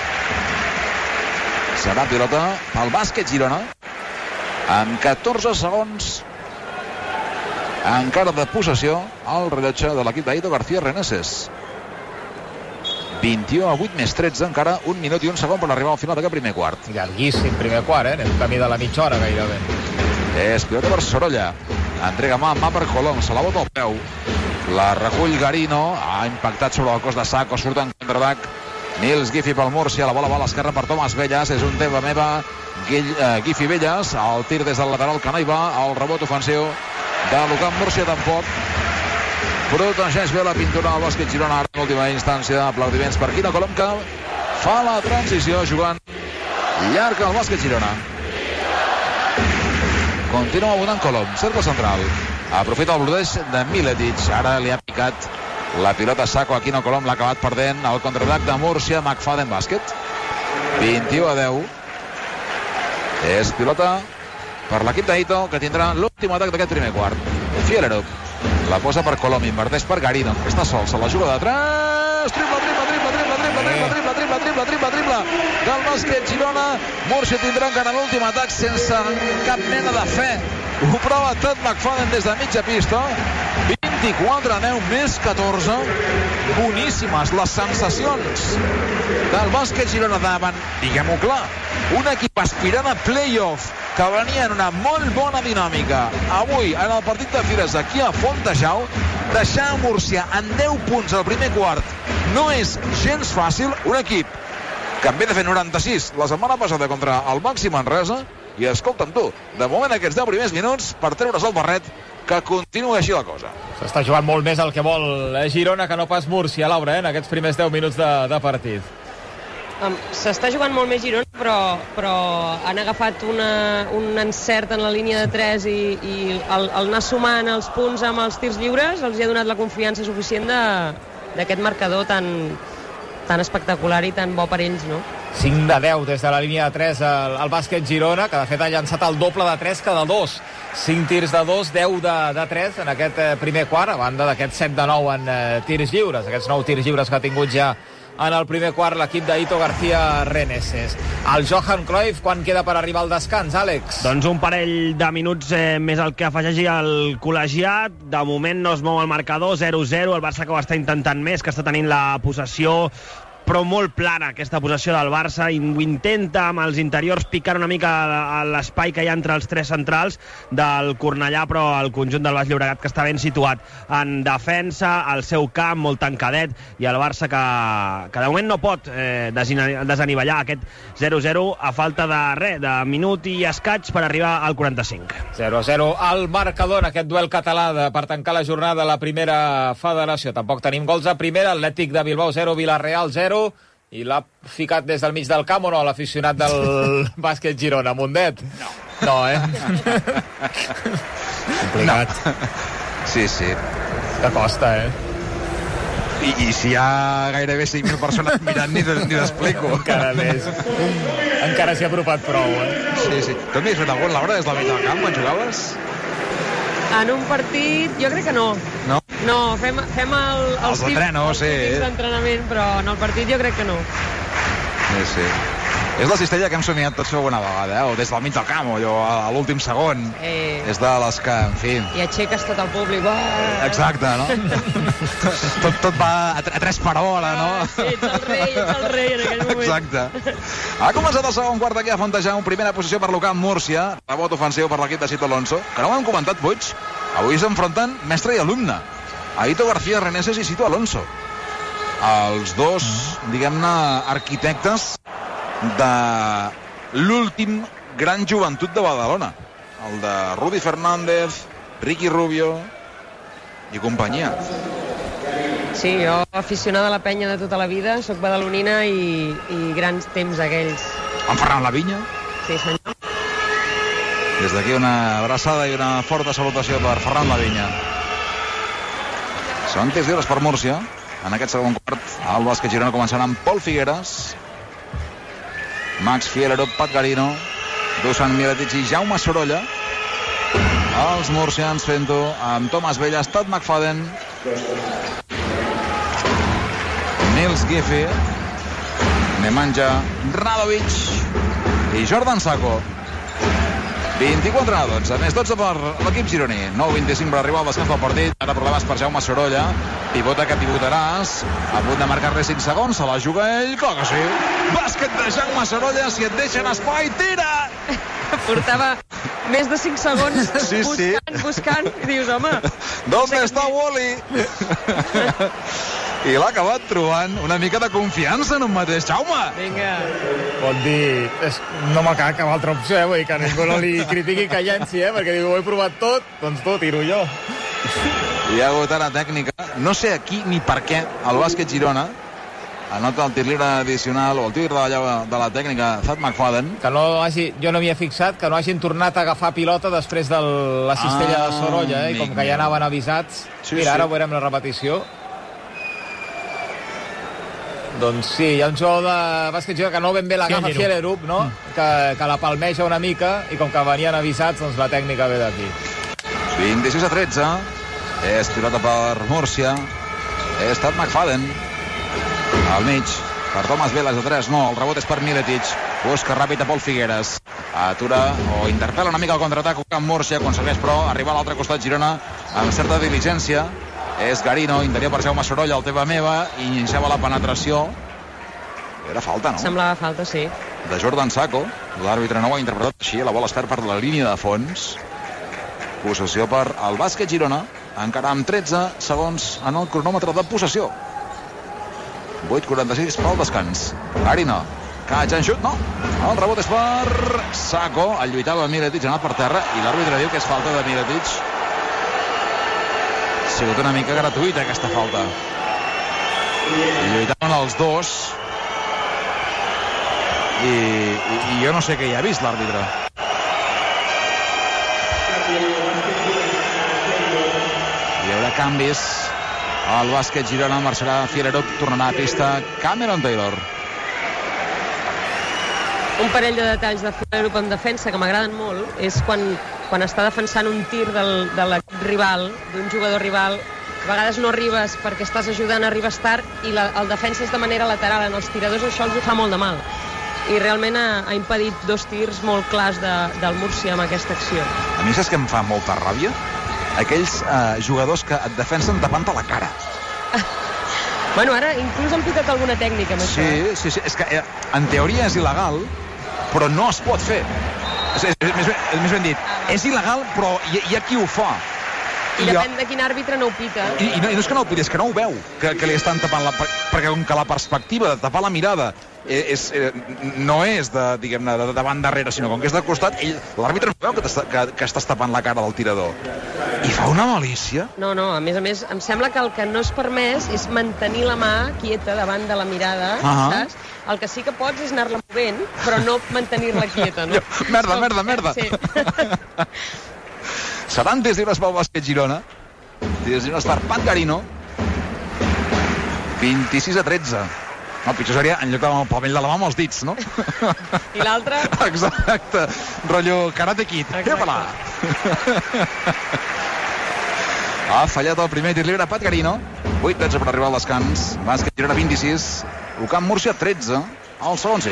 Serà pilota pel bàsquet Girona. Amb 14 segons encara de possessió al rellotge de l'equip d'Aito García Reneses. 21-8 més 13, encara 1 minut i 1 segon per arribar al final d'aquest primer quart. Llarguíssim primer quart, anem camí de la mitja hora gairebé. És pilota per Sorolla. Entrega mà per Colom, se la bota al peu. La recull Garino, ha impactat sobre el cos de Sacco, surt en contraatac Nils Gifi pel Múrcia, la bola va a l'esquerra per Tomàs Belles, és un tema meva Gifi Belles, el tir des del lateral que no hi va, el rebot ofensiu de Lucas Múrcia tampoc. Protegeix bé la pintura del bàsquet Girona ara en última instància. Aplaudiments per Quino Colom, que fa la transició jugant llarg al bàsquet Girona. Continua votant Colom, cercle central, aprofita el bloqueig de Miletic, ara li ha picat la pilota Sacco a Quino Colom, l'ha acabat perdent el contraatac de Múrcia. McFadden bàsquet 21-10. És pilota per l'equip d'Aito, que tindrà l'últim atac d'aquest primer quart. Fielero la posa per Colom, inverteix per Garino, que està sol, se la juga de 3, triple del bàsquet Girona. Múrcia tindrà encara l'últim atac sense cap mena de fe. Ho prova tot McFadden des de mitja pista. 24-10 més 14. Boníssimes les sensacions del bàsquet Girona davant, diguem-ho clar, un equip aspirant a playoff que venia en una molt bona dinàmica. Avui, en el partit de Fires aquí a Fontejau, deixar a Múrcia en 10 punts al primer quart no és gens fàcil. Un equip que en ve de fer 96 la setmana passada contra el Màxim Manresa, i escolta'm tu, de moment aquests 10 primers minuts per treure's el barret, que continua així la cosa. S'està jugant molt més el que vol Girona que no pas Múrcia, Laura, en aquests primers 10 minuts de partit. S'està jugant molt més Girona, però han agafat un encert en la línia de 3 i el anar sumant els punts amb els tirs lliures els ha donat la confiança suficient d'aquest marcador tan tan espectacular i tan bo per ells, no? 5 de 10 des de la línia de 3 el bàsquet Girona, que de fet ha llançat el doble de 3 que de 2. 5 tirs de 2, 10 de 3 en aquest primer quart, a banda d'aquests 7 de 9 en tirs lliures, aquests 9 tirs lliures que ha tingut ja en el primer quart l'equip d'Ito García Reneses. El Johan Cruyff, quan queda per arribar al descans, Àlex? Doncs un parell de minuts més el que afegeixi el col·legiat. De moment no es mou el marcador, 0-0. El Barça que ho està intentant més, que està tenint la possessió, però molt plana aquesta possessió del Barça, ho intenta amb els interiors picar una mica a l'espai que hi ha entre els tres centrals del Cornellà, però el conjunt del Baix Llobregat que està ben situat en defensa, al seu camp, molt tancadet, i el Barça que de moment no pot desanivellar aquest 0-0 a falta de minut i escaig per arribar al 45. 0-0 al marcador en aquest duel català per tancar la jornada de la primera federació. Tampoc tenim gols a primera, Atlètic de Bilbao 0, Villarreal 0, i l'ha ficat des del mig del camp o no, l'aficionat del bàsquet Girona, Mundet? No, complicat. No. Sí. Que costa, I si hi ha gairebé 5.000 persones mirant, ni t'explico. Encara més. Encara s'hi ha apropat prou, Sí. Tu m'hi has fet algun, Laura, des del mig del camp, quan jugaves? En un partit, jo crec que no. No? No, fem els entrenos, típics d'entrenament, però en el partit jo crec que no. Sí. És la cistella que hem somiat tots alguna vegada, o des del mig del camp, o allò a l'últim segon. És de les que, en fi... I aixeques tot el públic. Exacte, no? tot va a 3 per hora, no? Ets el rei en aquell moment. Exacte. Ha començat el segon quart aquí a Fontejau, primera posició per l'Ucamp Múrcia, rebot ofensiu per l'equip de Sito Alonso, que no ho hem comentat, Puig. Avui s'enfronten mestre i alumne. Aito García Reneses i Sito Alonso. Els dos, diguem-ne, arquitectes de l'últim gran joventut de Badalona, el de Rudi Fernández, Ricky Rubio i companyia. Sí, jo aficionada a la penya de tota la vida, soc badalonina i grans temps aquells. En Ferran Lavinya. Sí, senyor. Des d'aquí una abraçada i una forta salutació per Ferran Lavinya. Són tirs lliures per Múrcia. En aquest segon quart, el bàsquet Girona començarà amb Pol Figueres, Max Fielero, Pat Garino, Dusan Miletic i Jaume Sorolla. Els murcians fent-ho amb Thomas Bellas, Tad McFadden, Nils Giffey, Nemanja Radovic i Jordan Sacco. 24-12, més 12 per l'equip gironí. 9-25 per arribar al descans del partit. Ara problemes per Jaume Sorolla. Pivota que pivotaràs. A punt de marcar-li 5 segons. Se la juga ell. Clar que sí. Bàsquet de Jaume Sorolla. Si et deixen espai, tira! Portava més de 5 segons buscant. I dius, home... ¿Dónde està Wally? I l'ha acabat trobant una mica de confiança en un mateix. Jaume! Vinga. Pot dir, no m'acaba cap altra opció, vull dir que ningú no li critiqui que llenci, perquè diu, ho he provat tot, doncs tot, tiro jo. Hi ha hagut ara tècnica. No sé aquí ni per què el bàsquet Girona anota el tir lliure addicional o el tir de la tècnica Thad McFadden. Que no hagi, jo no m'hi he fixat, que no hagin tornat a agafar pilota després de la cistella de Sorolla, i com que ja anaven avisats. Mira, ara veurem la repetició. Doncs sí, hi ha un jugador de bàsquet que no ben bé l'agafa Fielerup, no? Que la palmeja una mica, i com que venien avisats, doncs la tècnica ve d'aquí. 26-13. És pilota per Múrcia. És Tad McFadden. Al mig, per Thomas Velas de 3, no, el rebot és per Miletic. Busca ràpid a Pol Figueres. Atura o interpel·la una mica el contraatac amb Múrcia, aconsegueix però arribar a l'altre costat Girona amb certa diligència. És Garino, interior per Jaume Sorolla, el teva meva, i iniciava la penetració. Era falta, no? Semblava falta, sí. De Jordan Sacco. L'àrbitre no ho ha interpretat així, la bola es perd per la línia de fons. Possessió per el bàsquet Girona, encara amb 13 segons en el cronòmetre de possessió. 8:46 pel descans. Garino, catch and shoot, no. El rebot és per Sacco, el lluitava Miletic, ha anat per terra, i l'àrbitre diu que és falta de Miletic. Ha sigut una mica gratuïta aquesta falta. Lluitaven els dos i jo no sé què hi ha vist l'àrbitre. Hi haurà canvis El bàsquet Girona marxarà Fierero, tornarà a pista Cameron Taylor. Un parell de detalls de Fierero en defensa que m'agraden molt és quan està defensant un tir de l'equip rival, d'un jugador rival, a vegades no arribes perquè estàs ajudant a arribar tard i el defenses de manera lateral. En els tiradors això els fa molt de mal. I realment ha impedit 2 tirs molt clars del Múrcia amb aquesta acció. A mi saps que em fa molta ràbia? Aquells jugadors que et defensen tapant-te la cara. Bueno, ara inclús han pitat alguna tècnica amb això. Sí. És que en teoria és il·legal, però no es pot fer. És més ben dit, és il·legal, però hi ha qui ho fa. I depèn de quin àrbitre no ho pita. I no és que no ho piti, és que no ho veu, que li estan tapant perquè com que la perspectiva de tapar la mirada no és de davant darrere, sinó com que és de costat, l'àrbitre no veu que estàs tapant la cara del tirador. I fa una malícia. No, a més, em sembla que el que no és permès és mantenir la mà quieta davant de la mirada, saps? El que sí que pots és anar-la movent, però no mantenir-la quieta, no? Merda. Sí. Seran tirs lliures pel bàsquet Girona. Tirs lliures per Pat Garino. 26-13. El pitjor seria en lloc del palmell de la mà amb els dits, no? I l'altre? Exacte. Rotllo Karate Kid. Què-me-la! Ha fallat el primer tir lliure Pat Garino. 8-13 per arribar al descans. Bàsquet Girona 26. UCAM Múrcia 13. El segon sí.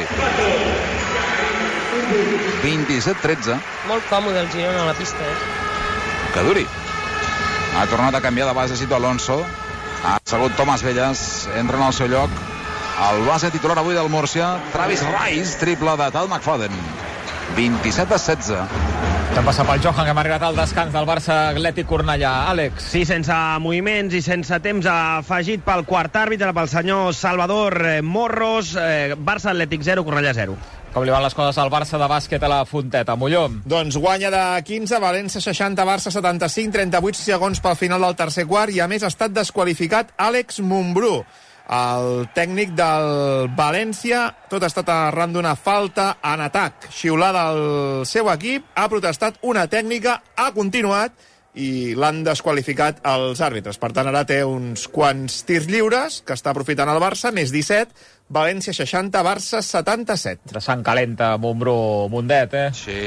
27-13. Molt còmode el Girona a la pista, Que duri. Ha tornat a canviar de base Sito Alonso. Ha segut Tomàs Velles. Entra en el seu lloc el base titular avui del Múrcia, Travis Rice, triple de Tal McFadden. 27-16. Hem passat pel Johan, que hem arribat al descans del Barça Atlètic Cornellà. Àlex. Sí, sense moviments i sense temps afegit pel quart àrbitre, pel senyor Salvador Morros. Barça Atlètic 0, Cornellà 0. Com li van les coses al Barça de bàsquet a la Fonteta, Molló? Doncs guanya de 15, València 60, Barça 75, 38 segons pel final del tercer quart, i a més ha estat desqualificat Àlex Mumbrú, el tècnic del València. Tot ha estat arran d'una falta en atac xiulada al seu equip, ha protestat una tècnica, ha continuat i l'han desqualificat els àrbitres. Per tant, ara té uns quants tirs lliures que està aprofitant el Barça, més 17, València 60, Barça 77. De sang calenta, Mumbrú, Mundet, Sí.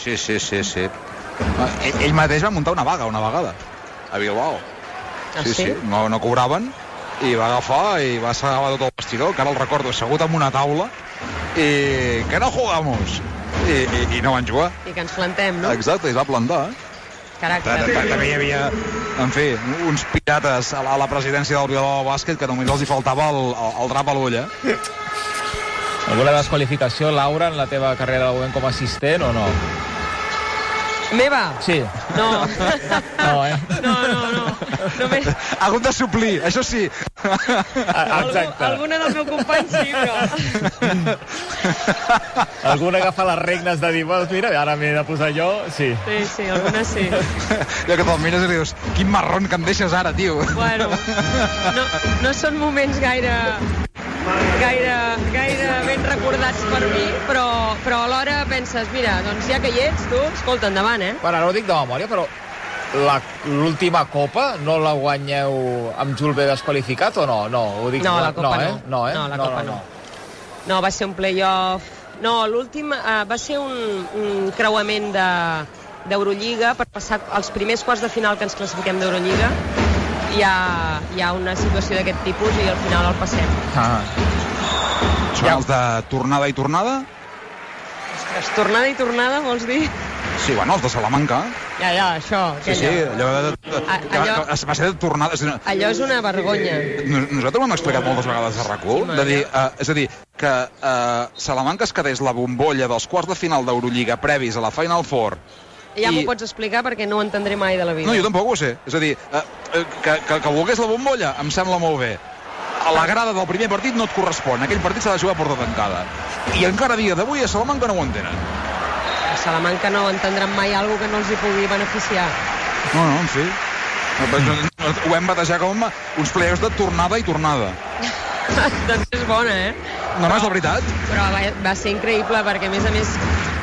Ell mateix va muntar una vaga una vegada a Bilbao. Sí. No cobraven i va agafar i va assegar tot el vestidor, que ara el recordo assegut amb una taula i que no jugamos i no van jugar. I que ens plantem, no? Exacte, i es va plantar. També hi havia, en fi, uns pirates a la presidència del Bilbao Bàsquet que només els hi faltava el drap a l'ull. Alguna desqualificació, Laura, en la teva carrera de moment com a assistent o no? Meva? Sí. No. No. Només... Ha hagut de suplir, això sí. Exacte. Alguna del meu company sí, però... Alguna agafa les regnes de dir, mira, ara m'he de posar jo, sí. Sí, alguna sí. Ja que te'l mires i dius, quin marrón que em deixes ara, tio. Bueno, no són moments gaire ben recordats per mi, però alhora penses, mira, doncs ja que hi ets, tu, escolta, endavant, Bueno, ara ho dic de memòria, però l'última Copa no la guanyeu amb Julve desqualificat o no? No, ho dic... No, la Copa no. No, la Copa no. No, va ser un play-off... No, l'últim va ser un creuament d'Eurolliga per passar els primers quarts de final que ens classifiquem d'Eurolliga. Hi ha una situació d'aquest tipus i al final el passem. Són els de tornada i tornada? Ostres, tornada i tornada, vols dir? Sí, bueno, els de Salamanca. Ja, això. Sí, allò va ser de tornada. Allò és una vergonya. Nosaltres ho hem explicat moltes vegades a RAC1. És a dir, que Salamanca es quedés la bombolla dels quarts de final d'Eurolliga previs a la Final Four. Ja m'ho pots explicar perquè no ho entendré mai de la vida. No, jo tampoc ho sé. És a dir, que volgués la bombolla em sembla molt bé. A la grada del primer partit no et correspon. Aquell partit s'ha de jugar a porta tancada. I encara a dia d'avui a Salamanca no ho entenen. A Salamanca no entendran mai alguna que no els hi pugui beneficiar. No, en fi. Ho hem batejat com uns playoffs de tornada i tornada. Doncs és bona, No, és la veritat. Però va ser increïble perquè, a més,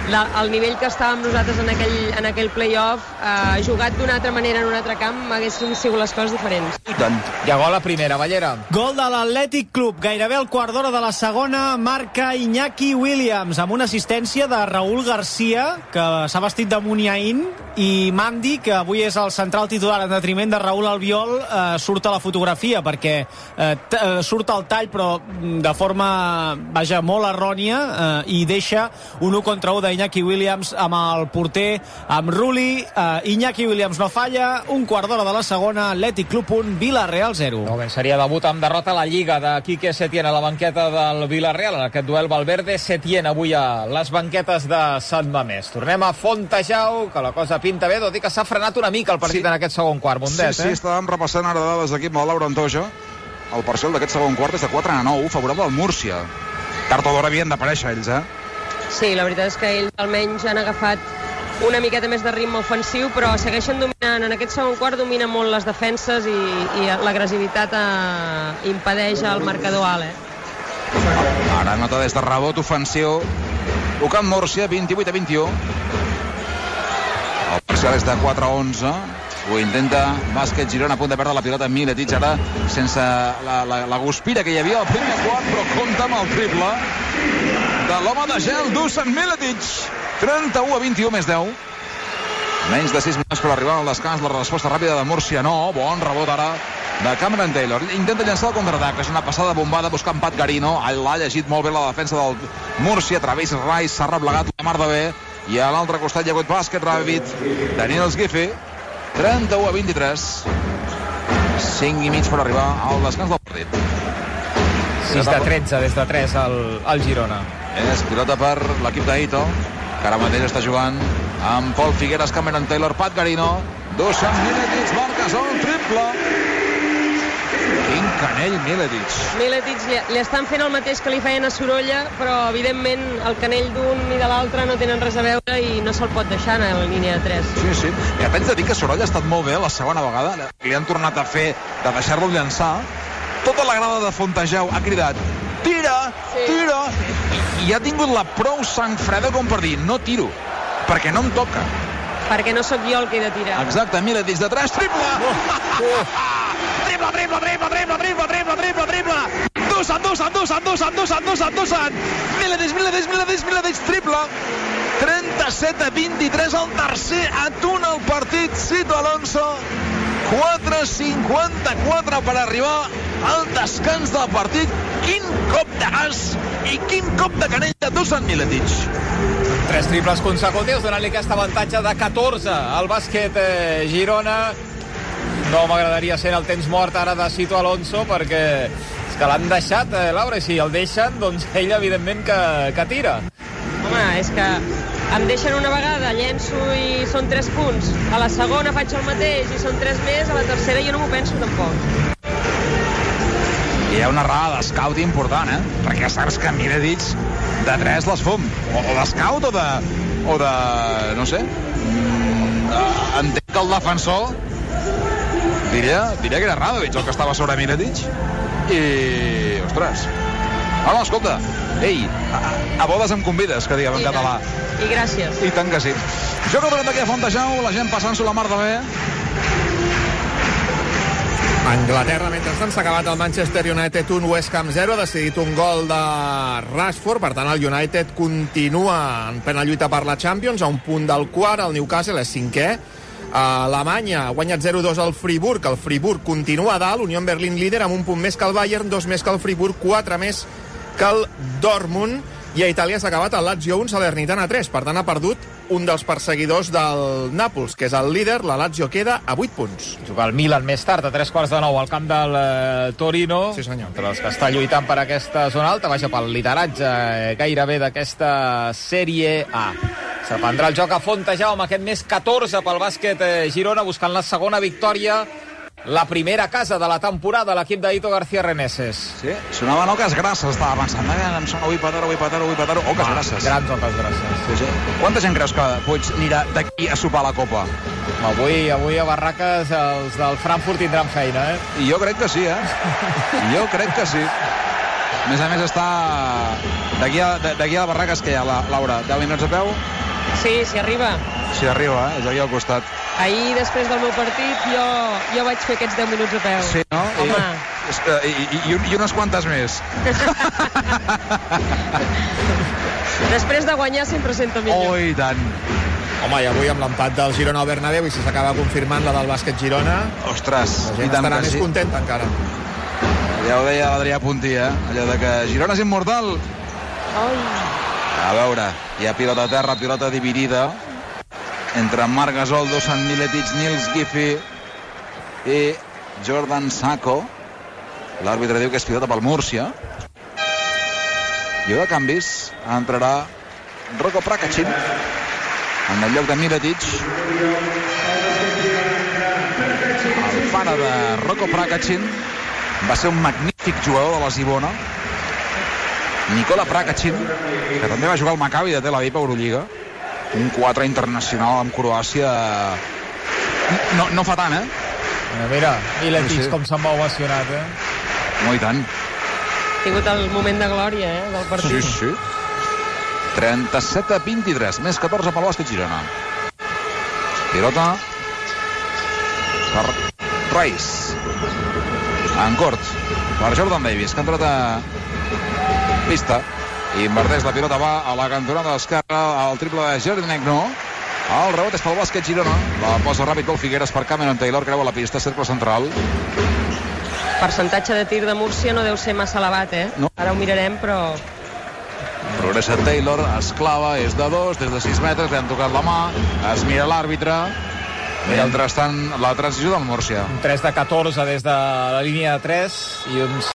el nivell que estàvem nosaltres en aquell play-off, jugat d'una altra manera en un altre camp, haguessin sigut les coses diferents. Hi ha gol a primera, Ballera. Gol de l'Atlètic Club, gairebé al quart d'hora de la segona, marca Iñaki Williams, amb una assistència de Raúl García, que s'ha vestit de Muniain, i Mandi, que avui és el central titular en detriment de Raúl Albiol, surt a la fotografia, perquè surt al tall, però de forma, vaja, molt errònia, i deixa un 1 contra 1 d'Iñaki Williams amb el porter, amb Rulli. Iñaki Williams no falla, un quart d'hora de la segona, Atlètic Club 1, Villarreal 0. No, ben, seria debut amb derrota a la Lliga de Quique Setién a la banqueta del Villarreal. En aquest duel Valverde, Setién avui a les banquetes de Sant Mamés. Tornem a Fontejau, que la cosa pinta bé, tot i que s'ha frenat una mica el partit en aquest segon quart, Mundet. Sí, estàvem repassant ara dades d'equip de Laura Antoja. El parcial d'aquest segon quart és de 4-9, favorable al Múrcia. Tard o d'hora havien d'aparèixer ells, Sí, la veritat és que ells almenys han agafat una miqueta més de ritme ofensiu, però segueixen dominant. En aquest segon quart dominen molt les defenses i l'agressivitat impedeix el marcador alt. Ara nota des de rebot ofensiu UCAM Múrcia, 28-21. El parcial és de 4-11. Ho intenta Bàsquet Girona, a punt de perdre la pilota Miletic, ara sense la guspira que hi havia al primer quart, però compta amb el triple de l'home de gel, Dusan Miletic. 31-21 més 10. Menys de 6 minuts per arribar al descans. La resposta ràpida de Múrcia no. Bon rebot ara de Cameron Taylor. Intenta llançar el contraatac. És una passada bombada buscant Pat Garino. L'ha llegit molt bé la defensa del Múrcia. Travis Rice s'ha replegat la mar de bé. I a l'altre costat hi ha hagut bàsquet ràpid de Nils Giffey. 31-23. 5 i mig per arribar al descans del partit. 6 de 13 des de 3 al Girona. És pilota per l'equip d'Ito, que ara mateix està jugant amb Pol Figueres, Cameron Taylor, Pat Garino. Dusan Miletic marca el triple. Quin canell Miletic. Miletic li estan fent el mateix que li feien a Sorolla, però evidentment el canell d'un i de l'altre no tenen res a veure i no se'l pot deixar a la línia de 3. Sí. I haig de dir que Sorolla ha estat molt bé la segona vegada. Li han tornat a fer de deixar-lo llançar. Tota la grada de Fontejau ha cridat tira, tira, i ha tingut la prou sang freda com per dir no tiro, perquè no em toca. Perquè no sóc jo el que he de tirar. Exacte, Miletic de 3, triple! Triple! Dusan! Miletic, triple! 37-23, el tercer atuna el partit, Cito Alonso. 4:54 per arribar al descans del partit. Quin cop de gas i quin cop de canell de Dusan Miletic. 3 triples consecutius, donant-li aquest avantatge de 14 al bàsquet Girona. No m'agradaria ser el temps mort ara de Cito Alonso, perquè és que l'han deixat, Laura, i si el deixen, doncs ell evidentment que tira. Home, és que em deixen una vegada, llenço i són 3 punts. A la segona faig el mateix i són 3 més, a la tercera jo no m'ho penso tampoc. Hi ha una errada d'escaut important, perquè saps que Miletic de 3 les fum. O d'escaut o de... no sé. Entenc que el defensor diria que era Radovic el que estava sobre Miletic. I... ostres. Home, escolta, ei, a bodes em convides, que diguem en català. I gràcies. I tant que sí. Jo que tornem d'aquí a Fontejau, la gent passant-s'ho la mar de bé. Anglaterra, mentrestant, s'ha acabat el Manchester United 1, West Ham 0, ha decidit un gol de Rashford, per tant el United continua en plena lluita per la Champions, a un punt del quart, el Newcastle és 5è, Alemanya ha guanyat 0-2 al Friburg, el Friburg continua a dalt, Unión Berlín líder amb un punt més que el Bayern, 2 més que el Friburg, 4 més que el Dortmund, i a Itàlia s'ha acabat el Lazio 1, Salernitana 3, per tant ha perdut un dels perseguidors del Nàpols, que és el líder, la Lazio queda a 8 punts. Juga el Milan més tard, a 3:45 al camp del Torino. Sí, senyor. Entre els que està lluitant per aquesta zona alta, vaja, pel lideratge gairebé d'aquesta Sèrie A. Se prendrà el joc a Fontejau amb aquest més 14 pel bàsquet Girona, buscant la segona victòria, la primera casa de la temporada, l'equip d'Ito García Reneses. Sí, sonaven Oques Grasses, estava pensant, em sona Ui Pataro, Oques Grasses. Grans Oques Grasses. Sí. Quanta gent creus que Puig anirà d'aquí a sopar la Copa? Avui a Barraques els del Frankfurt tindran feina, I jo crec que sí, Jo crec que sí. A més està d'aquí a Barraques, que hi ha, Laura, 10 minuts a peu? Sí, si arriba. Si arriba, és aquí al costat. Ahir, després del meu partit, jo vaig fer aquests 10 minuts a peu. Sí, no? Home. I unes quantes més. Després de guanyar sempre sento millor. Oh, i tant. Home, i avui amb l'empat del Girona al Bernabéu, i si s'acaba confirmant la del bàsquet Girona, ostres, la gent estarà més contenta encara. Ja ho deia l'Adrià Puntí, allò de que Girona és immortal. A veure, hi ha pilota a terra, pilota dividida entre Marc Gasol, Dusan Miletic, Nils Giffey i Jordan Sacco. L'àrbitre diu que és pilota pel Múrcia. I de canvis entrarà Roko Prakacin en el lloc de Miletic. El pare de Roko Prakacin va ser un magnífic jugador de la Zibona, Nikola Prakacin, que també va jugar al Maccabi de Tel Aviv a Eurolliga, un 4 internacional amb Croàcia. No fa tant, Mira, Miletic com se'n va ovacionat, Molt i tant. Ha tingut el moment de glòria, del partit. Sí. 37-23, més 14 pel bàsquet Girona. Pilota per Rice. En cort per Jordan Davis, que ha entrat a pista. Inverteix la pilota, va a la cantonada d'esquerra, al triple de Jerdinec, no. El rebot és pel bàsquet Girona. La posa ràpid pel Figueres per Cameron Taylor, creua la pista, cercle central. Percentatge de tir de Múrcia no deu ser massa elevat, No. Ara ho mirarem, però... Progressa Taylor, es clava, és de 2, des de 6 metres, li han tocat la mà, es mira l'àrbitre. Mentrestant, la transició del Múrcia. Un 3 de 14 des de la línia de 3 i uns